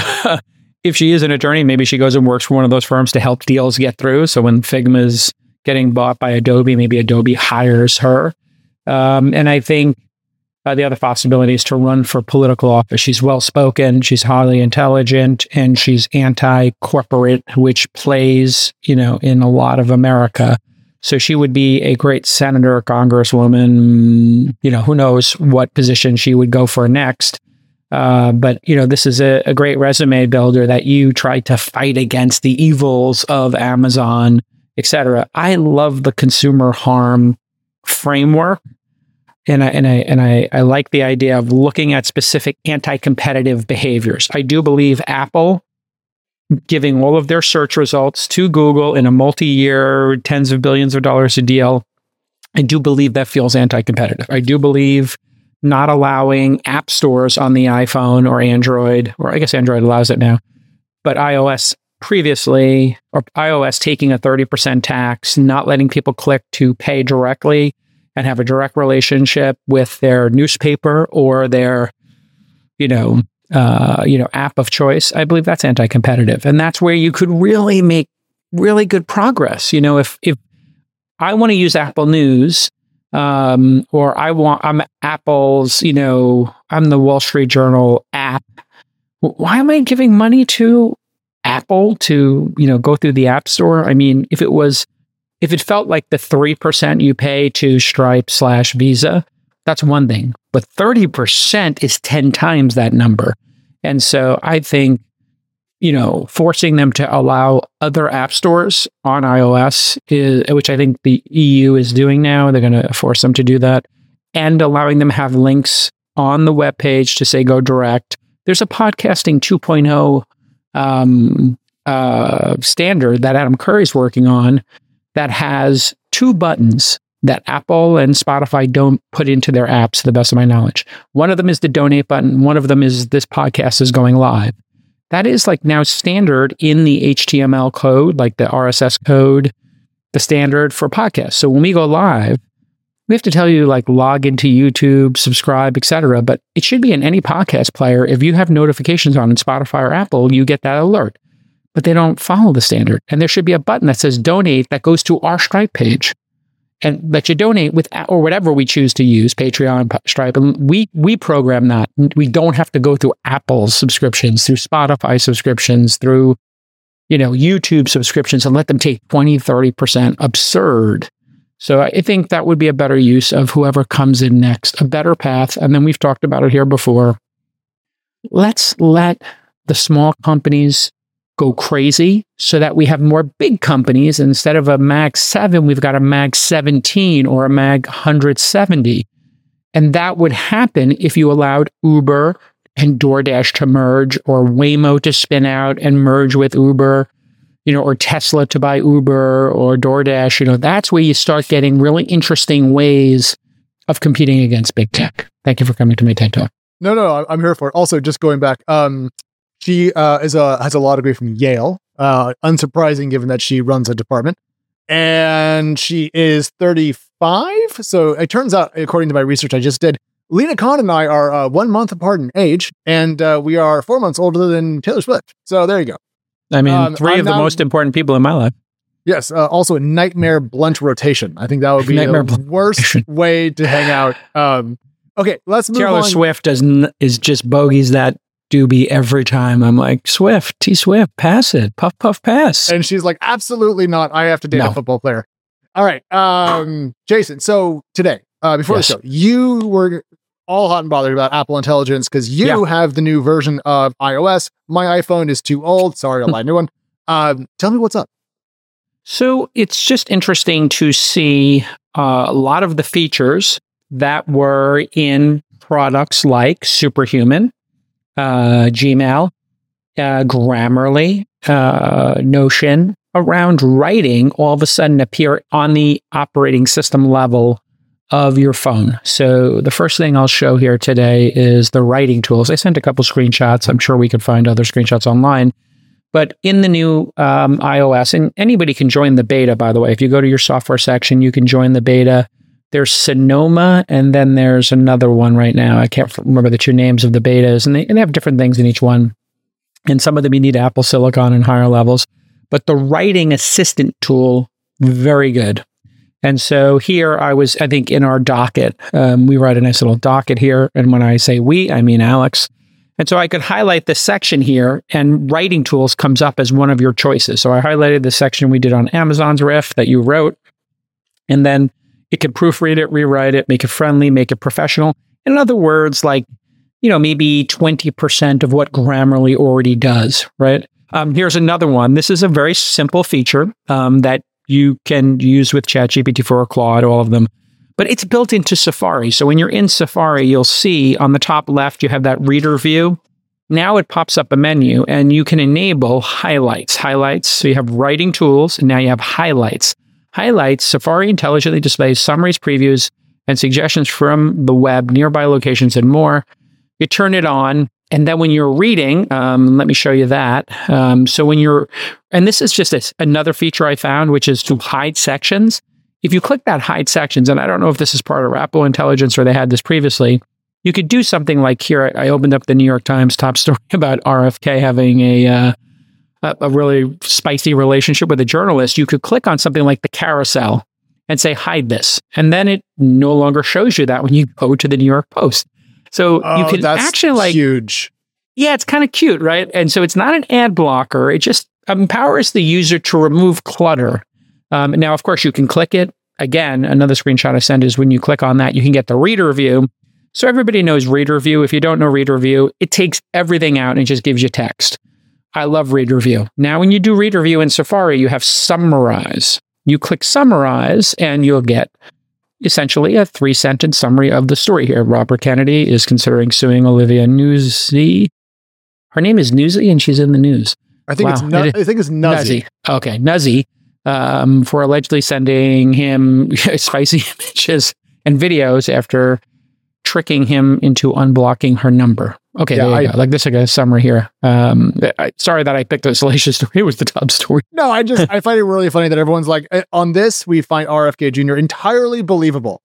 if she is an attorney, maybe she goes and works for one of those firms to help deals get through. So when Figma's getting bought by Adobe, maybe Adobe hires her. Um, and I think Uh, the other possibility is to run for political office. She's well-spoken, she's highly intelligent, and she's anti-corporate, which plays, you know, in a lot of America. So she would be a great senator, congresswoman, you know, who knows what position she would go for next. Uh, but, you know, this is a, a great resume builder that you try to fight against the evils of Amazon, et cetera. I love the consumer harm framework. And I, and I, and I, I like the idea of looking at specific anti-competitive behaviors. I do believe Apple giving all of their search results to Google in a multi-year, tens of billions of dollars a deal. I do believe that feels anti-competitive. I do believe not allowing app stores on the iPhone or Android, or I guess Android allows it now, but iOS previously, or iOS taking a thirty percent tax, not letting people click to pay directly and have a direct relationship with their newspaper or their, you know, uh, you know, app of choice. I believe that's anti-competitive, and that's where you could really make really good progress. You know, if if I want to use Apple News, um, or I want I'm Apple's, you know, I'm the Wall Street Journal app. Why am I giving money to Apple to, you know, go through the App Store? I mean, if it was. If it felt like the three percent you pay to Stripe slash Visa, that's one thing. But thirty percent is ten times that number. And so I think, you know, forcing them to allow other app stores on iOS, is, which I think the E U is doing now, they're going to force them to do that, and allowing them to have links on the webpage to say go direct. There's a podcasting two point oh um, uh, standard that Adam Curry's working on that has two buttons that Apple and Spotify don't put into their apps, to the best of my knowledge. One of them is the donate button. One of them is this podcast is going live. That is like now standard in the H T M L code, like the R S S code, the standard for podcasts. So when we go live, we have to tell you like log into YouTube, subscribe, et cetera. But it should be in any podcast player. If you have notifications on in Spotify or Apple, you get that alert. But they don't follow the standard. And there should be a button that says donate that goes to our Stripe page and that you donate with, or whatever we choose to use, Patreon, Stripe. And we, we program that. We don't have to go through Apple's subscriptions, through Spotify subscriptions, through, you know, YouTube subscriptions, and let them take twenty, thirty percent. Absurd. So I think that would be a better use of whoever comes in next, a better path. And then we've talked about it here before. Let's let the small companies go crazy so that we have more big companies. Instead of a Mag seven, we've got a Mag seventeen or a Mag one hundred seventy. And that would happen if you allowed Uber and DoorDash to merge, or Waymo to spin out and merge with Uber, you know, or Tesla to buy Uber or DoorDash. You know, that's where you start getting really interesting ways of competing against big tech. Thank you for coming to my TED Talk. No, no, I'm here for it. Also, just going back, um, She uh, is a has a law degree from Yale. Uh, unsurprising, given that she runs a department, and she is thirty-five. So it turns out, according to my research I just did, Lena Khan and I are uh, one month apart in age, and uh, we are four months older than Taylor Swift. So there you go. I mean, um, three I'm of the now, most important people in my life. Yes. Uh, also, a nightmare blunt rotation. I think that would be Nightmare the worst way to hang out. Um, okay, let's move Taylor on. Swift does n- is just bogeys that doobie every time. I'm like, Swift, T Swift, pass it, puff, puff, pass. And she's like, absolutely not. I have to date No. a football player. All right. Um, Jason, so today, uh, before Yes. the show, you were all hot and bothered about Apple Intelligence because you Yeah. have the new version of iOS. My iPhone is too old. Sorry, I'll buy a new one. Um, tell me what's up. So it's just interesting to see uh, a lot of the features that were in products like Superhuman, uh, Gmail, uh, Grammarly, uh, Notion, around writing, all of a sudden appear on the operating system level of your phone. So the first thing I'll show here today is the writing tools. I sent a couple screenshots. I'm sure we could find other screenshots online. But in the new um, iOS, and anybody can join the beta, by the way. If you go to your software section, you can join the beta. There's Sonoma, and then there's another one right now. I can't remember the two names of the betas, and they, and they have different things in each one. And some of them you need Apple Silicon and higher levels. But the writing assistant tool, very good. And so here I was, I think in our docket, um, we write a nice little docket here. And when I say we, I mean Alex. And so I could highlight this section here, and writing tools comes up as one of your choices. So I highlighted the section we did on Amazon's riff that you wrote, and then it could proofread it, rewrite it, make it friendly, make it professional. In other words, like, you know, maybe twenty percent of what Grammarly already does, right? Um, here's another one. This is a very simple feature um, that you can use with ChatGPT four or Claude, all of them. But it's built into Safari. So when you're in Safari, you'll see on the top left, you have that reader view. Now it pops up a menu and you can enable highlights. Highlights, so you have writing tools, and now you have highlights. Highlights, Safari intelligently displays summaries, previews, and suggestions from the web, nearby locations, and more. You turn it on, and then when you're reading, um, let me show you that. Um, so when you're, and this is just a, another feature I found, which is to hide sections. If you click that hide sections, and I don't know if this is part of Apple Intelligence or they had this previously, you could do something like here. I opened up the New York Times top story about R F K having a, uh, a, a really spicy relationship with a journalist. You could click on something like the carousel and say, hide this. And then it no longer shows you that when you go to the New York Post. So oh, you can that's actually like, huge. Yeah, it's kind of cute, right? And so it's not an ad blocker. It just empowers the user to remove clutter. Um, now, of course, you can click it. Again, another screenshot I send is when you click on that, you can get the reader view. So everybody knows reader view. If you don't know reader view, it takes everything out and it just gives you text. I love reader view. Now, when you do reader view in Safari, you have summarize. You click summarize and you'll get essentially a three-sentence summary of the story here. Robert Kennedy is considering suing Olivia Nuzzi. Her name is Nuzzi and she's in the news. I think Wow. it's nu- It- I think it's Nuzzy. Nuzzi. Okay, Nuzzi, um, for allegedly sending him spicy images and videos after tricking him into unblocking her number. Okay, Yeah, there you I- go. Like this, I got a summary here. Um, I, sorry that I picked a salacious story. It was the top story. No, I just I find it really funny that everyone's like, eh, on this we find R F K Junior entirely believable.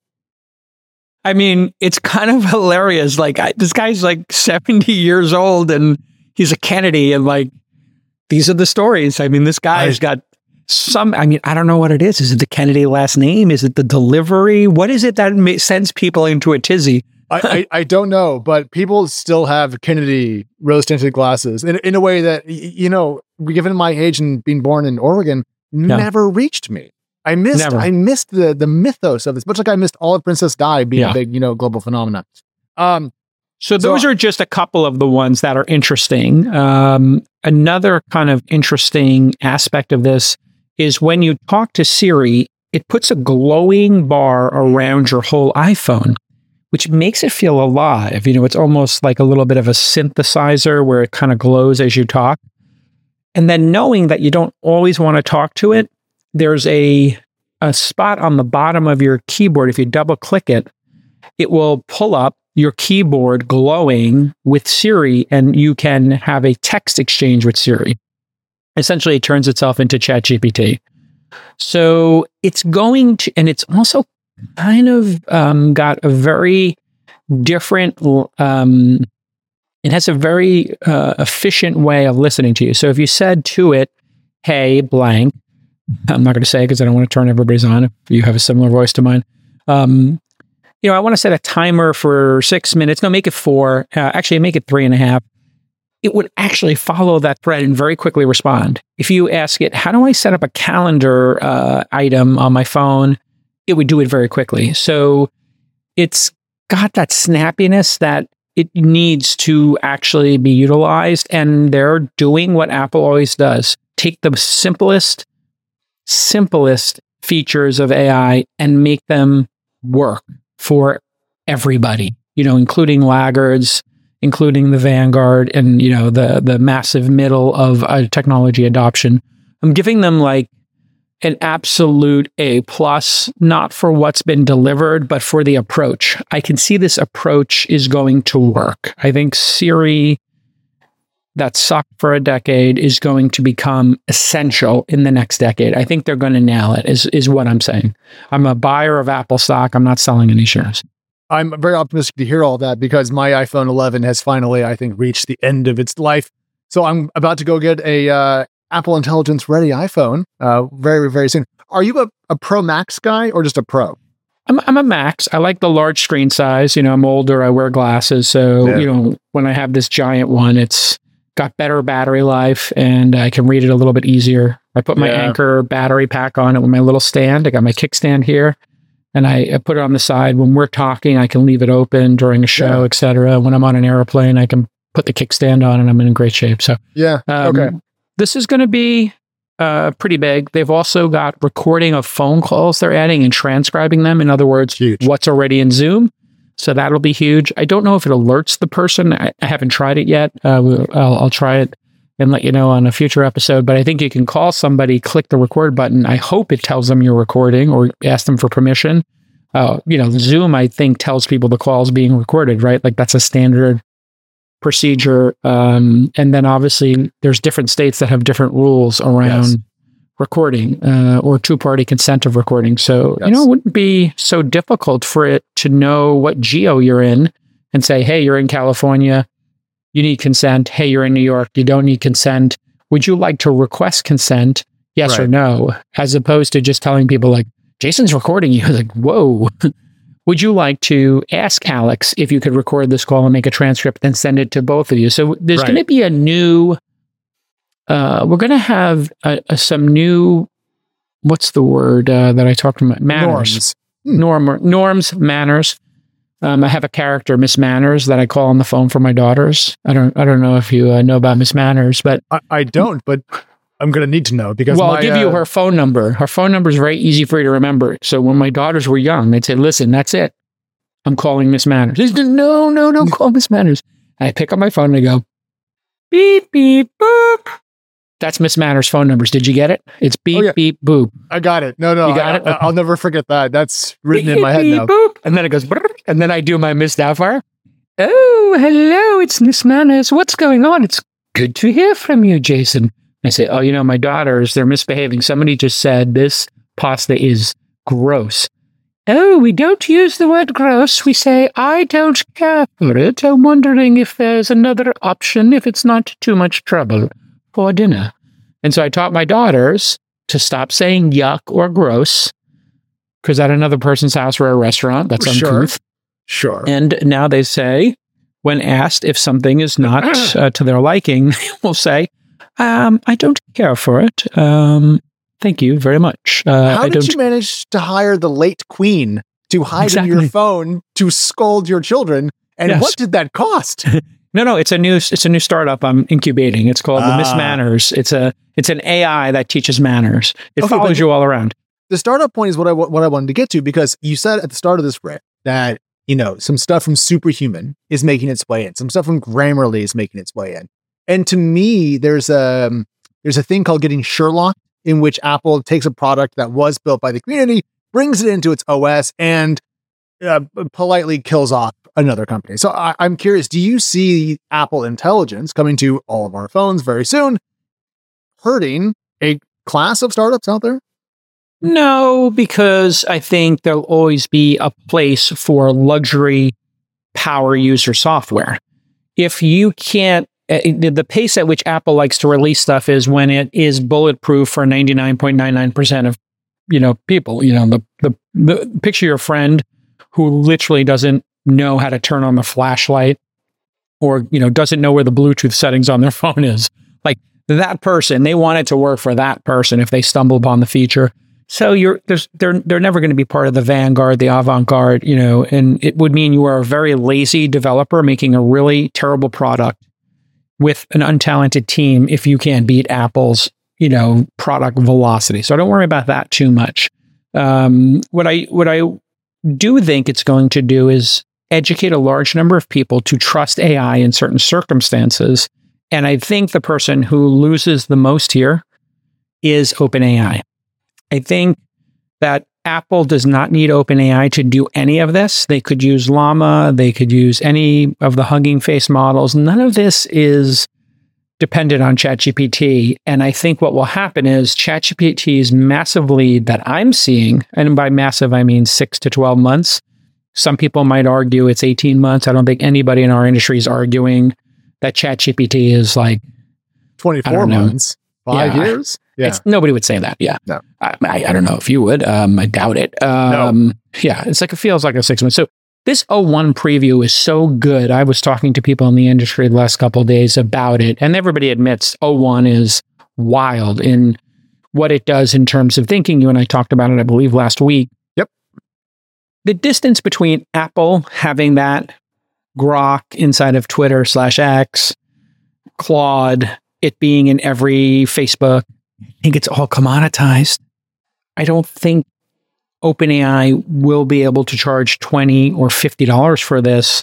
I mean, it's kind of hilarious. Like I, this guy's like seventy years old and he's a Kennedy, and like these are the stories. I mean, this guy's I- got some. I mean, I don't know what it is. Is it the Kennedy last name? Is it the delivery? What is it that ma- sends people into a tizzy? I, I, I don't know, but people still have Kennedy rose tinted glasses in, in a way that, y- you know, given my age and being born in Oregon, never reached me. I missed Never. I missed the the mythos of this, much like I missed all of Princess Di being Yeah. a big, you know, global phenomenon. Um, So those are just a couple of the ones that are interesting. Um, another kind of interesting aspect of this is when you talk to Siri, it puts a glowing bar around your whole iPhone, which makes it feel alive. You know, it's almost like a little bit of a synthesizer where it kind of glows as you talk. And then knowing that you don't always want to talk to it, there's a, a spot on the bottom of your keyboard. If you double click it, it will pull up your keyboard glowing with Siri, and you can have a text exchange with Siri. Essentially, it turns itself into ChatGPT. So it's going to, and it's also kind of um, got a very different, um, it has a very uh, efficient way of listening to you. So if you said to it, hey, blank, I'm not going to say because I don't want to turn everybody's on if you have a similar voice to mine. Um, you know, I want to set a timer for six minutes. No, make it four. Uh, actually, make it three and a half. It would actually follow that thread and very quickly respond. If you ask it, how do I set up a calendar uh, item on my phone? It would do it very quickly. So it's got that snappiness that it needs to actually be utilized. And they're doing what Apple always does. Take the simplest, simplest features of A I and make them work for everybody, you know, including laggards, including the vanguard, and, you know, the the massive middle of uh, technology adoption. I'm giving them like an absolute A plus, not for what's been delivered, but for the approach. I can see this approach is going to work. I think Siri, that sucked for a decade, is going to become essential in the next decade. I think they're going to nail it, is, is what I'm saying. I'm a buyer of Apple stock. I'm not selling any shares. I'm very optimistic to hear all that because my iPhone eleven has finally, I think, reached the end of its life. So I'm about to go get a uh, Apple Intelligence ready iPhone uh, very, very soon. Are you a, a Pro Max guy or just a Pro? I'm, I'm a Max. I like the large screen size. You know, I'm older. I wear glasses. So, yeah. you know, when I have this giant one, it's got better battery life and I can read it a little bit easier. I put my yeah. Anchor battery pack on it with my little stand. I got my kickstand here and I, I put it on the side. When we're talking, I can leave it open during a show, yeah. et cetera. When I'm on an airplane, I can put the kickstand on and I'm in great shape. So, yeah. Um, okay. This is going to be uh, pretty big. They've also got recording of phone calls they're adding and transcribing them. In other words, huge. What's already in Zoom. So that'll be huge. I don't know if it alerts the person. I, I haven't tried it yet. Uh, we'll, I'll, I'll try it and let you know on a future episode. But I think you can call somebody, click the record button. I hope it tells them you're recording or ask them for permission. Uh, you know, Zoom, I think, tells people the call's being recorded, right? Like that's a standard procedure. Um, and then obviously there's different states that have different rules around yes. recording uh, or two-party consent of recording. So, yes. you know, it wouldn't be so difficult for it to know what geo you're in and say, hey, you're in California, you need consent. Hey, you're in New York, you don't need consent. Would you like to request consent? Yes right. or no? As opposed to just telling people like, Jason's recording you. Like, whoa. Would you like to ask Alex if you could record this call and make a transcript and send it to both of you? So there's right. going to be a new, uh, we're going to have a, a, some new, what's the word uh, that I talked about? Manners. Norms. Norm, norms, manners. Um, I have a character, Miss Manners, that I call on the phone for my daughters. I don't I don't know if you uh, know about Miss Manners, but... I, I don't, but I'm going to need to know because Well, my, I'll give uh, you her phone number. Her phone number is very easy for you to remember. So when my daughters were young, they'd say, listen, that's it. I'm calling Miss Manners. They said, no, no, no, call Miss Manners. And I pick up my phone and I go, beep, beep, boop. That's Miss Manners' phone numbers. Did you get it? It's beep, oh, yeah. beep, boop. I got it. No, no. You got I, it? Okay. I'll never forget that. That's written beep, in my head beep, now. Boop. And then it goes, brrr, and then I do my Miss Doubtfire. Oh, hello, it's Miss Manners. What's going on? It's good to hear from you, Jason. I say, oh, you know, my daughters, they're misbehaving. Somebody just said this pasta is gross. Oh, we don't use the word gross. We say, I don't care for it. I'm wondering if there's another option, if it's not too much trouble for dinner. And so I taught my daughters to stop saying yuck or gross, because at another person's house or a restaurant, that's uncouth. Sure. sure. And now they say, when asked if something is not uh, to their liking, will say, um, I don't care for it. Um, thank you very much. Uh, How I did don't... you manage to hire the late queen to hide exactly. in your phone to scold your children? And yes. what did that cost? No, no, it's a new it's a new startup I'm incubating. It's called ah. the Miss Manners. It's a it's an A I that teaches manners. It okay, follows you all around. The startup point is what I what I wanted to get to, because you said at the start of this script that, you know, some stuff from Superhuman is making its way in. Some stuff from Grammarly is making its way in. And to me, there's a there's a thing called getting Sherlock, in which Apple takes a product that was built by the community, brings it into its O S, and uh, politely kills off another company. So I, I'm curious, do you see Apple Intelligence coming to all of our phones very soon, hurting a class of startups out there? No, because I think there'll always be a place for luxury power user software. If you can't, uh, the pace at which Apple likes to release stuff is when it is bulletproof for ninety-nine point nine nine percent of, you know, people. You know, the, the the picture your friend who literally doesn't know how to turn on the flashlight, or, you know, doesn't know where the Bluetooth settings on their phone is. Like that person, they want it to work for that person if they stumble upon the feature. So you're there's they're they're never going to be part of the vanguard, the avant-garde, you know, and it would mean you are a very lazy developer making a really terrible product with an untalented team if you can't beat Apple's, you know, product velocity. So I don't worry about that too much. Um, what I what I do think it's going to do is educate a large number of people to trust A I in certain circumstances. And I think the person who loses the most here is OpenAI. I think that Apple does not need OpenAI to do any of this. They could use Llama. They could use any of the Hugging Face models. None of this is dependent on ChatGPT. And I think what will happen is ChatGPT's massive lead that I'm seeing, and by massive, I mean six to twelve months. Some people might argue it's eighteen months. I don't think anybody in our industry is arguing that ChatGPT is like twenty-four months. Five Yeah. years? Yeah. It's, nobody would say that. Yeah. No. I, I, I don't know if you would. Um, I doubt it. Um, Yeah. It's like, it feels like a six months. So this oh one preview is so good. I was talking to people in the industry the last couple of days about it, and everybody admits oh one is wild in what it does in terms of thinking. You and I talked about it, I believe, last week. Yep. The distance between Apple having that Grok inside of Twitter slash X, Claude, it being in every Facebook, I think it's all commoditized. I don't think OpenAI will be able to charge twenty or fifty dollars for this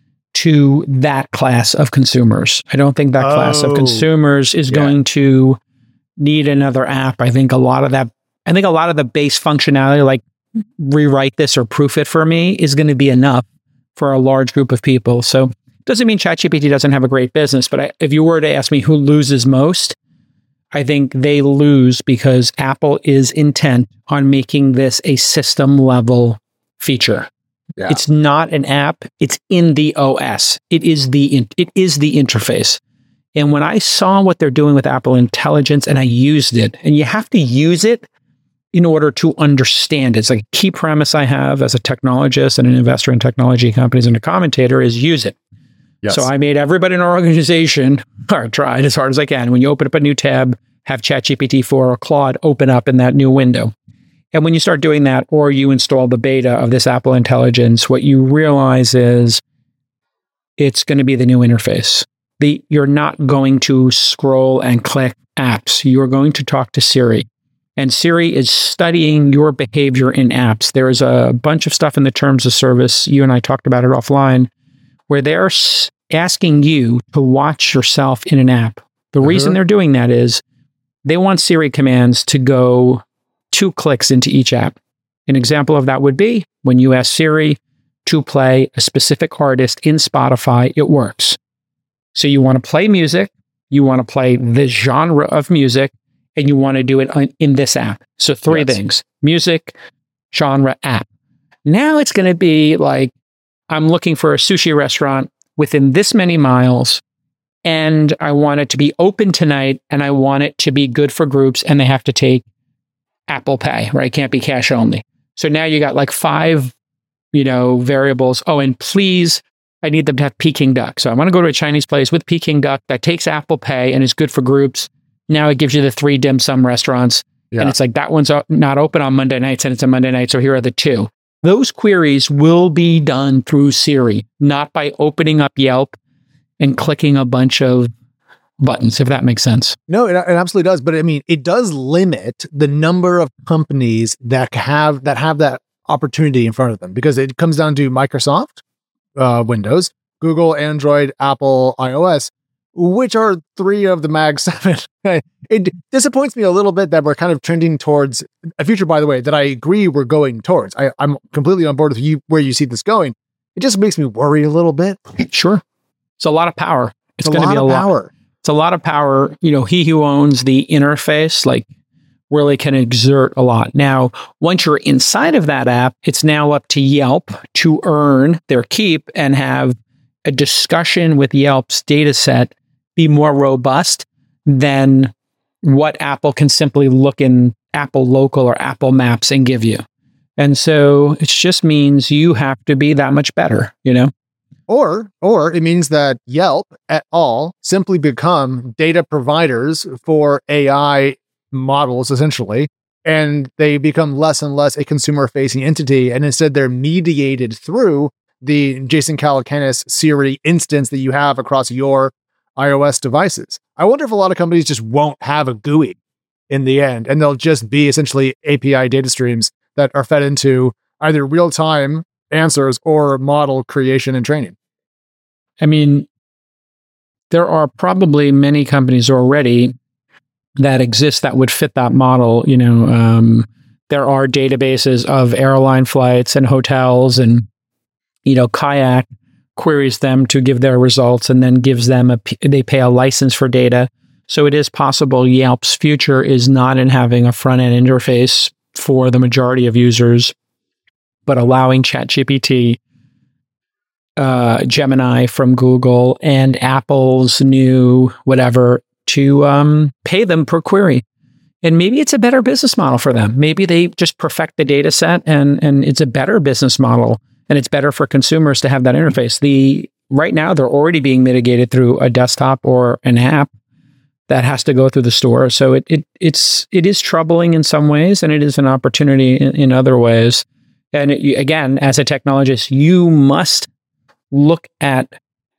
to that class of consumers. I don't think that class Oh, of consumers is yeah. going to need another app. I think a lot of that, I think a lot of the base functionality, like rewrite this or proof it for me, is going to be enough for a large group of people. So doesn't mean ChatGPT doesn't have a great business, but I, if you were to ask me who loses most, I think they lose because Apple is intent on making this a system level feature. Yeah. It's not an app. It's in the O S. It is the in, it is the interface. And when I saw what they're doing with Apple Intelligence, and I used it, and you have to use it in order to understand it. It's like a key premise I have as a technologist and an investor in technology companies and a commentator is use it. Yes. So I made everybody in our organization, or tried as hard as I can, when you open up a new tab, have ChatGPT four or Claude open up in that new window. And when you start doing that, or you install the beta of this Apple Intelligence, what you realize is it's going to be the new interface. The, you're not going to scroll and click apps. You're going to talk to Siri. And Siri is studying your behavior in apps. There's a bunch of stuff in the terms of service. You and I talked about it offline, where they're s- asking you to watch yourself in an app. The Uh-huh. reason they're doing that is they want Siri commands to go two clicks into each app. An example of that would be when you ask Siri to play a specific artist in Spotify, it works. So you want to play music, you want to play this genre of music, and you want to do it on- in this app. So three Yes. things: music, genre, app. Now it's going to be like, I'm looking for a sushi restaurant within this many miles, and I want it to be open tonight, and I want it to be good for groups, and they have to take Apple Pay, right? It can't be cash only. So now you got like five, you know, variables. Oh, and please, I need them to have Peking duck. So I want to go to a Chinese place with Peking duck that takes Apple Pay and is good for groups. Now it gives you the three dim sum restaurants. Yeah. And it's like, that one's o- not open on Monday nights, and it's a Monday night. So here are the two. Those queries will be done through Siri, not by opening up Yelp and clicking a bunch of buttons, if that makes sense. No, it, it absolutely does. But I mean, it does limit the number of companies that have that have that opportunity in front of them, because it comes down to Microsoft, uh, Windows, Google, Android, Apple, iOS, which are three of the Mag seven. It disappoints me a little bit that we're kind of trending towards a future, by the way, that I agree we're going towards. I, I'm completely on board with you where you see this going. It just makes me worry a little bit. Sure. It's a lot of power. It's, It's a going to lot be a of lot. power. It's a lot of power. You know, he who owns the interface, like, really can exert a lot. Now, once you're inside of that app, it's now up to Yelp to earn their keep and have a discussion with Yelp's data set be more robust than what Apple can simply look in Apple Local or Apple Maps and give you. And so it just means you have to be that much better, you know? Or, or it means that Yelp et al. Simply become data providers for A I models, essentially, and they become less and less a consumer-facing entity, and instead they're mediated through the Jason Calacanis Siri instance that you have across your iOS devices. I wonder if a lot of companies just won't have a G U I in the end, and they'll just be essentially A P I data streams that are fed into either real-time answers or model creation and training. I mean, there are probably many companies already that exist that would fit that model. You know, um, there are databases of airline flights and hotels, and, you know, Kayak queries them to give their results and then gives them a, they pay a license for data. So it is possible Yelp's future is not in having a front end interface for the majority of users, but allowing ChatGPT, uh, Gemini from Google, and Apple's new whatever to um, pay them per query. And maybe it's a better business model for them. Maybe they just perfect the data set and, and it's a better business model and it's better for consumers to have that interface. The right now, they're already being mitigated through a desktop or an app that has to go through the store. So it, it it's it is troubling in some ways and it is an opportunity in, in other ways. And it, again, as a technologist, you must look at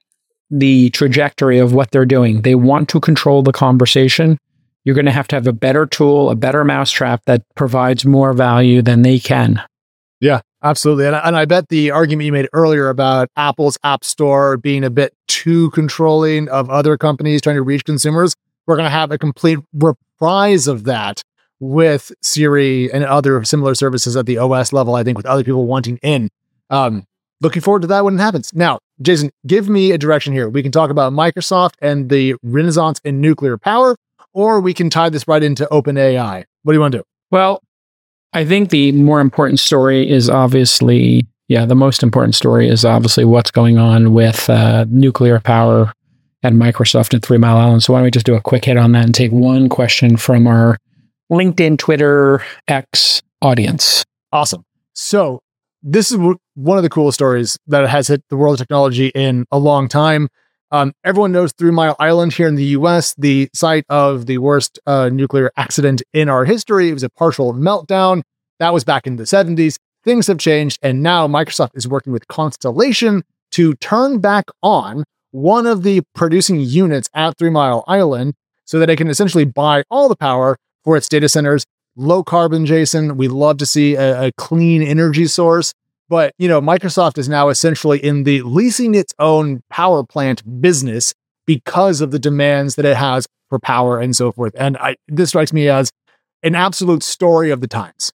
the trajectory of what they're doing. They want to control the conversation. You're going to have to have a better tool, a better mousetrap that provides more value than they can. Yeah, absolutely. And, and I bet the argument you made earlier about Apple's App Store being a bit too controlling of other companies trying to reach consumers, we're going to have a complete reprise of that with Siri and other similar services at the O S level, I think, with other people wanting in. Um, looking forward to that when it happens. Now, Jason, give me a direction here. We can talk about Microsoft and the renaissance in nuclear power, or we can tie this right into OpenAI. What do you want to do? Well, I think the more important story is obviously, yeah, the most important story is obviously what's going on with uh, nuclear power at Microsoft and Three Mile Island. So why don't we just do a quick hit on that and take one question from our LinkedIn, Twitter, X audience. Awesome. So this is w- one of the coolest stories that has hit the world of technology in a long time. Um, everyone knows Three Mile Island here in the U S, the site of the worst uh, nuclear accident in our history. It was a partial meltdown. That was back in the seventies. Things have changed, and now Microsoft is working with Constellation to turn back on one of the producing units at Three Mile Island so that it can essentially buy all the power for its data centers. Low carbon, Jason. We love to see a, a clean energy source. But, you know, Microsoft is now essentially in the leasing its own power plant business because of the demands that it has for power and so forth. And I, this strikes me as an absolute story of the times.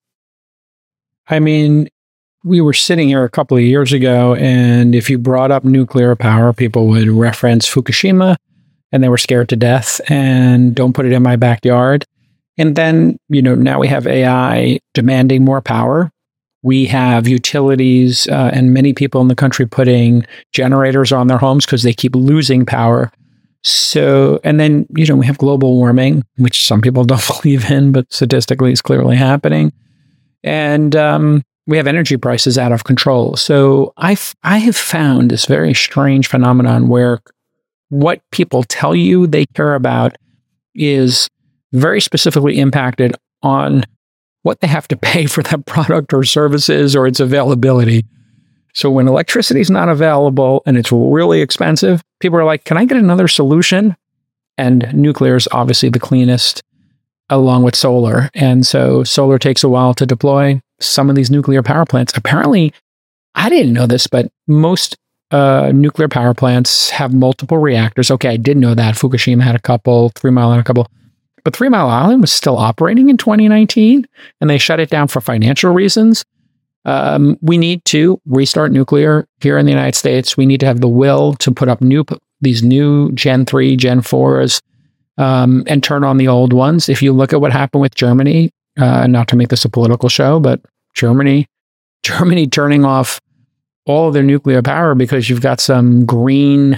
I mean, we were sitting here a couple of years ago, and if you brought up nuclear power, people would reference Fukushima, and they were scared to death, and don't put it in my backyard. And then, you know, now we have A I demanding more power. We have utilities uh, and many people in the country putting generators on their homes because they keep losing power. So, and then, you know, we have global warming, which some people don't believe in, but statistically is clearly happening. And um, we have energy prices out of control. So I've, I have found this very strange phenomenon where what people tell you they care about is very specifically impacted on what they have to pay for that product or services or its availability. So when electricity is not available and it's really expensive, people are like, can I get another solution? And nuclear is obviously the cleanest, along with solar. And so solar takes a while to deploy. Some of these nuclear power plants, apparently, I didn't know this, but most uh, nuclear power plants have multiple reactors. Okay, I did know that. Fukushima had a couple, Three Mile had a couple. But Three Mile Island was still operating in twenty nineteen, and they shut it down for financial reasons. Um, we need to restart nuclear here in the United States. We need to have the will to put up new these new Gen three, Gen fours, um, and turn on the old ones. If you look at what happened with Germany, uh, not to make this a political show, but Germany, Germany turning off all of their nuclear power because you've got some green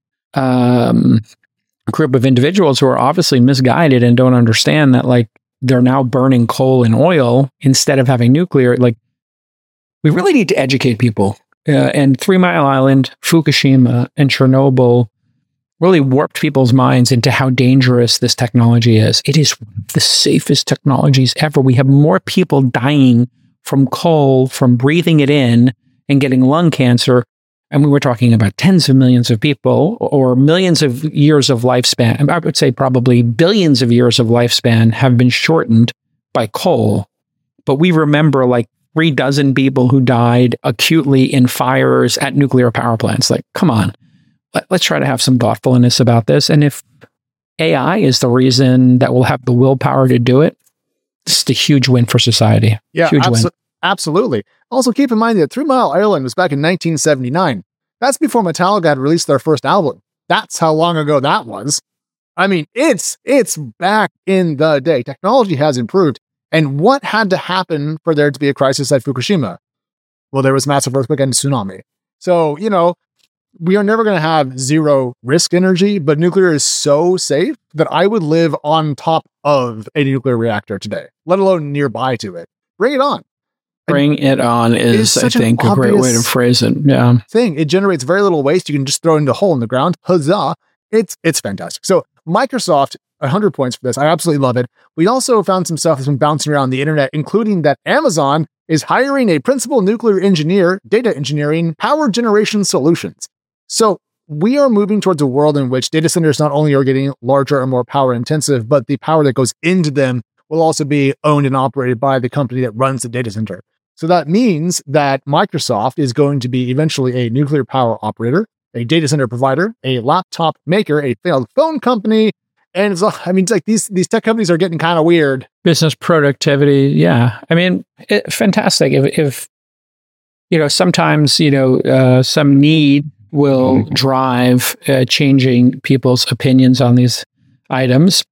um, group of individuals who are obviously misguided and don't understand that, like, they're now burning coal and oil instead of having nuclear. Like, we really need to educate people. Uh, and Three Mile Island, Fukushima, and Chernobyl really warped people's minds into how dangerous this technology is. It is one of the safest technologies ever. We have more people dying from coal, from breathing it in and getting lung cancer. And we were talking about tens of millions of people or millions of years of lifespan. I would say probably billions of years of lifespan have been shortened by coal. But we remember like three dozen people who died acutely in fires at nuclear power plants. Like, come on, Let, let's try to have some thoughtfulness about this. And if A I is the reason that we'll have the willpower to do it, it's a huge win for society. Yeah, huge abso- win. Absolutely. Also, keep in mind that Three Mile Island was back in nineteen seventy-nine. That's before Metallica had released their first album. That's how long ago that was. I mean, it's it's back in the day. Technology has improved. And what had to happen for there to be a crisis at Fukushima? Well, there was massive earthquake and tsunami. So, you know, we are never going to have zero risk energy, but nuclear is so safe that I would live on top of a nuclear reactor today, let alone nearby to it. Bring it on. Bring it on is, I think, a great way to phrase it. Yeah. Thing. It generates very little waste. You can just throw it into a hole in the ground. Huzzah. It's it's fantastic. So Microsoft, one hundred points for this. I absolutely love it. We also found some stuff that's been bouncing around the internet, including that Amazon is hiring a principal nuclear engineer, data engineering, power generation solutions. So we are moving towards a world in which data centers not only are getting larger and more power intensive, but the power that goes into them will also be owned and operated by the company that runs the data center. So that means that Microsoft is going to be eventually a nuclear power operator, a data center provider, a laptop maker, a failed phone company. And it's, I mean, it's like these, these tech companies are getting kind of weird. Business productivity. Yeah. I mean, it, fantastic. If, if, you know, sometimes, you know, uh, some need will drive uh, changing people's opinions on these items.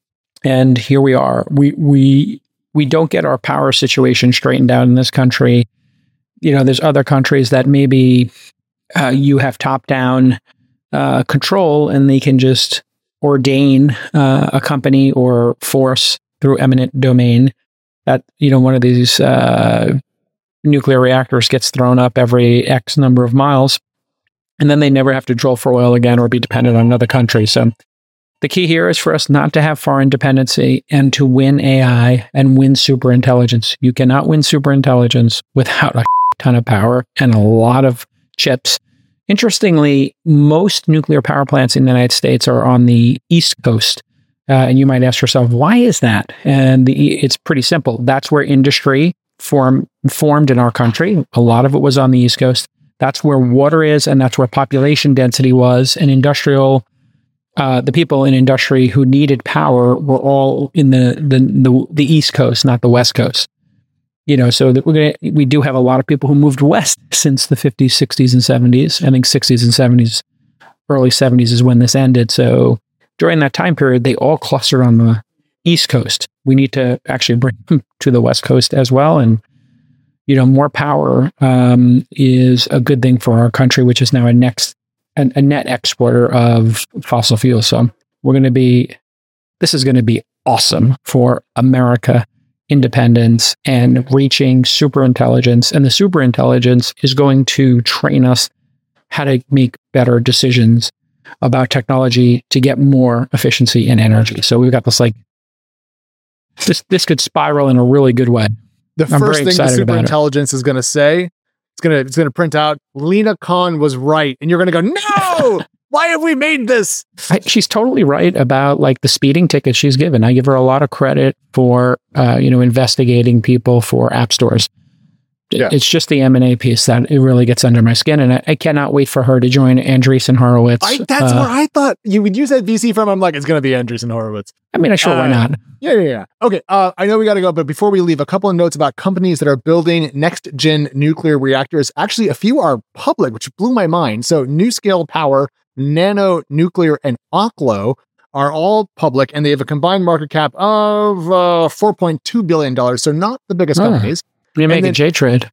And here we are. We, we, we don't get our power situation straightened out in this country. You know, there's other countries that maybe uh, you have top-down uh, control and they can just ordain uh, a company or force through eminent domain that, you know, one of these uh, nuclear reactors gets thrown up every X number of miles, and then they never have to drill for oil again or be dependent on another country. So the key here is for us not to have foreign dependency and to win A I and win superintelligence. You cannot win superintelligence without a ton of power and a lot of chips. Interestingly, most nuclear power plants in the United States are on the East Coast. Uh, and you might ask yourself, why is that? And the, it's pretty simple. That's where industry form, formed in our country. A lot of it was on the East Coast. That's where water is, and that's where population density was. And industrial, uh, the people in industry who needed power were all in the the the, the East Coast, not the West Coast. You know, so that we're gonna, we do have a lot of people who moved west since the fifties, sixties, and seventies. I think sixties and seventies, early seventies is when this ended. So during that time period, they all clustered on the East Coast. We need to actually bring them to the West Coast as well. And, you know, more power um, is a good thing for our country, which is now a next a, a net exporter of fossil fuels. So we're going to be, this is going to be awesome for America. Independence and reaching superintelligence. And the superintelligence is going to train us how to make better decisions about technology to get more efficiency and energy. So we've got this like, this this could spiral in a really good way. The I'm first thing the superintelligence it. is going to say, it's going to it's going to print out, Lena Khan was right. And you're going to go, no! Why have we made this? I, she's totally right about like the speeding tickets she's given. I give her a lot of credit for, uh, you know, investigating people for app stores. Yeah. It's just the M and A piece that it really gets under my skin. And I, I cannot wait for her to join Andreessen Horowitz. I, that's uh, where I thought you would use that V C firm. I'm like, it's going to be Andreessen Horowitz. I mean, sure, uh, why not? Yeah, yeah, yeah. Okay, uh, I know we got to go, but before we leave, a couple of notes about companies that are building next-gen nuclear reactors. Actually, a few are public, which blew my mind. So NuScale Power, Nano Nuclear, and Oklo are all public, and they have a combined market cap of uh, four point two billion dollars, so not the biggest oh, companies. You make a J-Trade.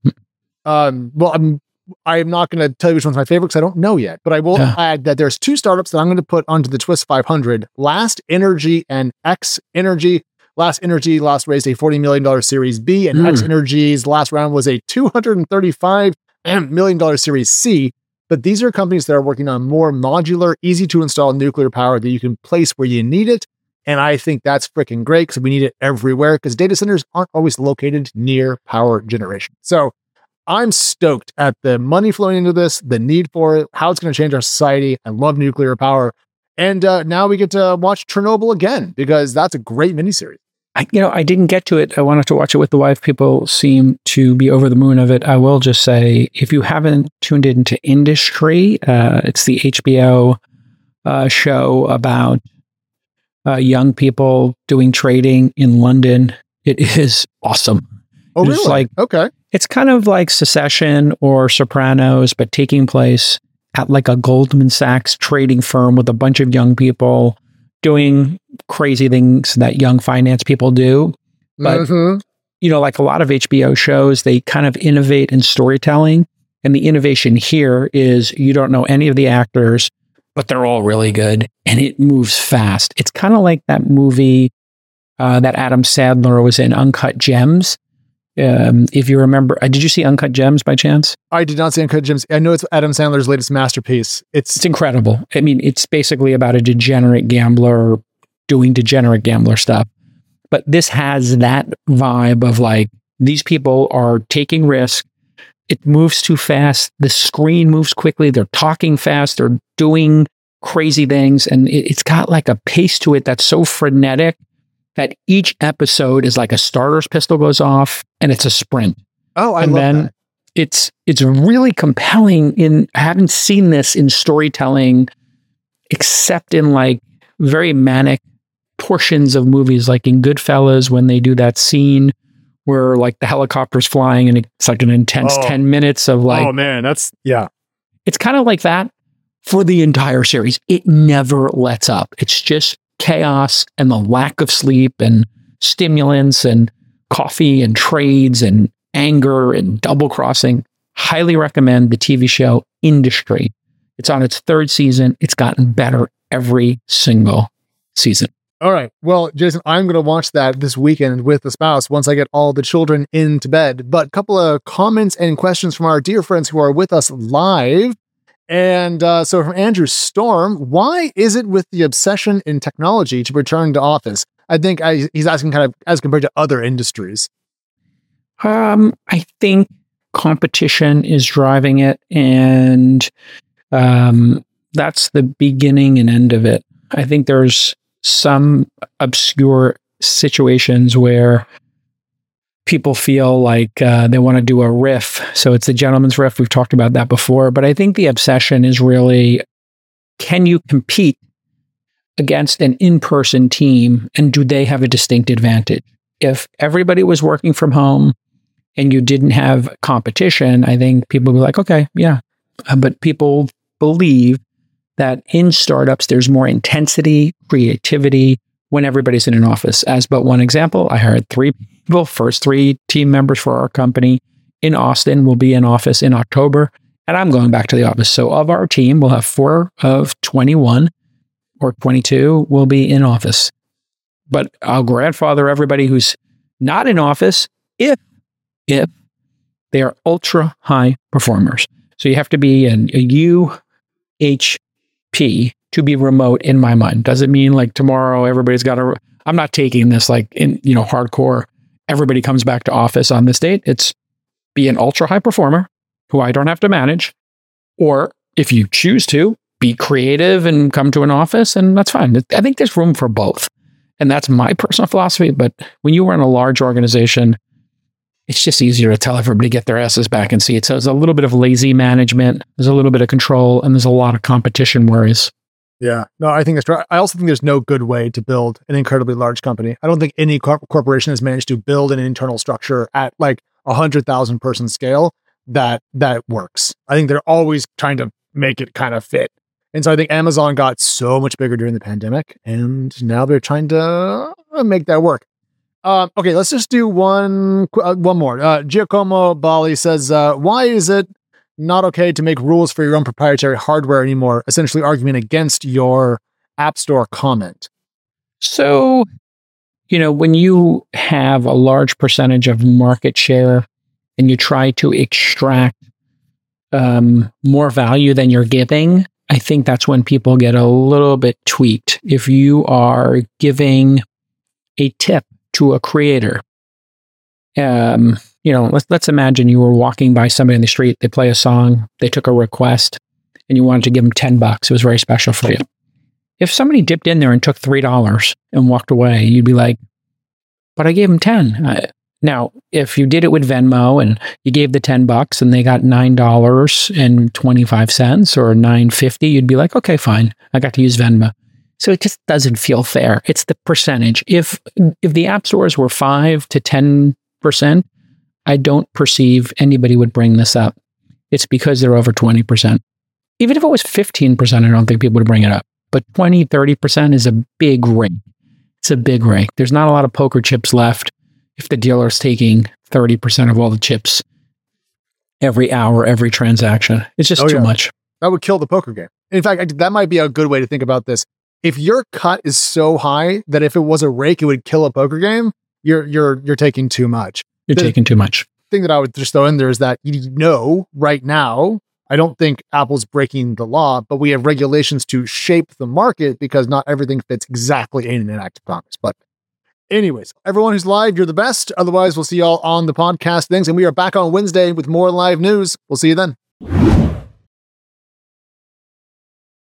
Um, well, I'm I'm not going to tell you which one's my favorite because I don't know yet, but I will yeah. add that there's two startups that I'm going to put onto the Twist five hundred, Last Energy and X Energy. Last Energy last raised a forty million dollars Series B, and mm. X Energy's last round was a two hundred thirty-five million dollars Series C. But these are companies that are working on more modular, easy to install nuclear power that you can place where you need it. And I think that's freaking great because we need it everywhere because data centers aren't always located near power generation. So I'm stoked at the money flowing into this, the need for it, how it's going to change our society. I love nuclear power. And uh, now we get to watch Chernobyl again because that's a great miniseries. I, you know, I didn't get to it. I wanted to watch it with the wife. People seem to be over the moon of it. I will just say, if you haven't tuned into Industry, uh, it's the H B O uh, show about uh, young people doing trading in London. It is awesome. Oh, it's really? Like, okay. It's kind of like Succession or Sopranos, but taking place at like a Goldman Sachs trading firm with a bunch of young people doing crazy things that young finance people do. But, mm-hmm. you know, like a lot of H B O shows, they kind of innovate in storytelling And the innovation here is you don't know any of the actors, but they're all really good and it moves fast. It's kind of like that movie uh, that Adam Sandler was in, Uncut Gems. Um, if you remember, uh, did you see Uncut Gems by chance? I did not see Uncut Gems. I know it's Adam Sandler's latest masterpiece. It's It's incredible. I mean, it's basically about a degenerate gambler doing degenerate gambler stuff. But this has that vibe of like, these people are taking risks. It moves too fast. The screen moves quickly. They're talking fast. They're doing crazy things. And it, it's got like a pace to it that's so frenetic that each episode is like a starter's pistol goes off and it's a sprint. Oh, I and love then that. It's it's really compelling. In I haven't seen this in storytelling, except in like very manic portions of movies, like in Goodfellas when they do that scene where like the helicopter's flying and it's like an intense Oh. ten minutes of like, oh man, that's yeah. it's kind of like that for the entire series. It never lets up. It's just chaos and the lack of sleep and stimulants and coffee and trades and anger and double crossing. Highly recommend the T V show Industry. It's on its third season. It's gotten better every single season. All right. Well, Jason, I'm going to watch that this weekend with the spouse once I get all the children into bed. But a couple of comments and questions from our dear friends who are with us live. And uh, so from Andrew Storm, why is it with the obsession in technology to return to office? I think I, he's asking kind of as compared to other industries. Um, I think competition is driving it, and um, that's the beginning and end of it. I think there's some obscure situations where people feel like uh, they want to do a riff. So it's the gentleman's riff. We've talked about that before, but I think the obsession is really, can you compete against an in-person team, and do they have a distinct advantage? If everybody was working from home and you didn't have competition, I think people would be like, okay, yeah. Uh, but people believe that in startups, there's more intensity, creativity when everybody's in an office. As but one example, I hired three people, first three team members for our company in Austin will be in office in October, and I'm going back to the office. So of our team, we'll have four of twenty-one or twenty-two will be in office. But I'll grandfather everybody who's not in office if, if they are ultra high performers. So you have to be an, a U H P to be remote in my mind. Doesn't mean like tomorrow everybody's got to, I'm not taking this like in, you know, hardcore, everybody comes back to office on this date. It's be an ultra high performer who I don't have to manage. Or if you choose to, be creative and come to an office, and that's fine. I think there's room for both. And that's my personal philosophy. But when you run a large organization, it's just easier to tell everybody to get their asses back and see it. So there's a little bit of lazy management, there's a little bit of control, and there's a lot of competition worries. Yeah, no, I think that's true. I also think there's no good way to build an incredibly large company. I don't think any corp- corporation has managed to build an internal structure at like a hundred thousand person scale that that works. I think they're always trying to make it kind of fit. And so I think Amazon got so much bigger during the pandemic, and now they're trying to make that work. Um, okay, let's just do one uh, one more. Uh, Giacomo Bali says, uh, why is it not okay to make rules for your own proprietary hardware anymore, essentially arguing against your App Store comment? So, you know, when you have a large percentage of market share and you try to extract um, more value than you're giving, I think that's when people get a little bit tweaked. If you are giving a tip to a creator, um, you know, let's let's imagine you were walking by somebody in the street, they play a song, they took a request, and you wanted to give them ten bucks. It was very special for you. If somebody dipped in there and took three dollars and walked away, you'd be like, but I gave them ten. Uh, now, if you did it with Venmo and you gave the ten bucks and they got nine dollars and twenty-five cents or nine fifty, you'd be like, okay, fine. I got to use Venmo. So it just doesn't feel fair. It's the percentage. If if the app stores were five to ten percent, I don't perceive anybody would bring this up. It's because they're over twenty percent. Even if it was fifteen percent, I don't think people would bring it up. But twenty, thirty percent is a big rake. It's a big rake. There's not a lot of poker chips left if the dealer's taking thirty percent of all the chips. every hour, every transaction. It's just Oh, too yeah. much. That would kill the poker game. In fact, I- that might be a good way to think about this. If your cut is so high that if it was a rake, it would kill a poker game, you're you're you're taking too much. You're The taking too much. thing that I would just throw in there is that you know right now, I don't think Apple's breaking the law, but we have regulations to shape the market because not everything fits exactly in an act of Congress. But anyways, everyone who's live, you're the best. Otherwise, we'll see y'all on the podcast things. And we are back on Wednesday with more live news. We'll see you then.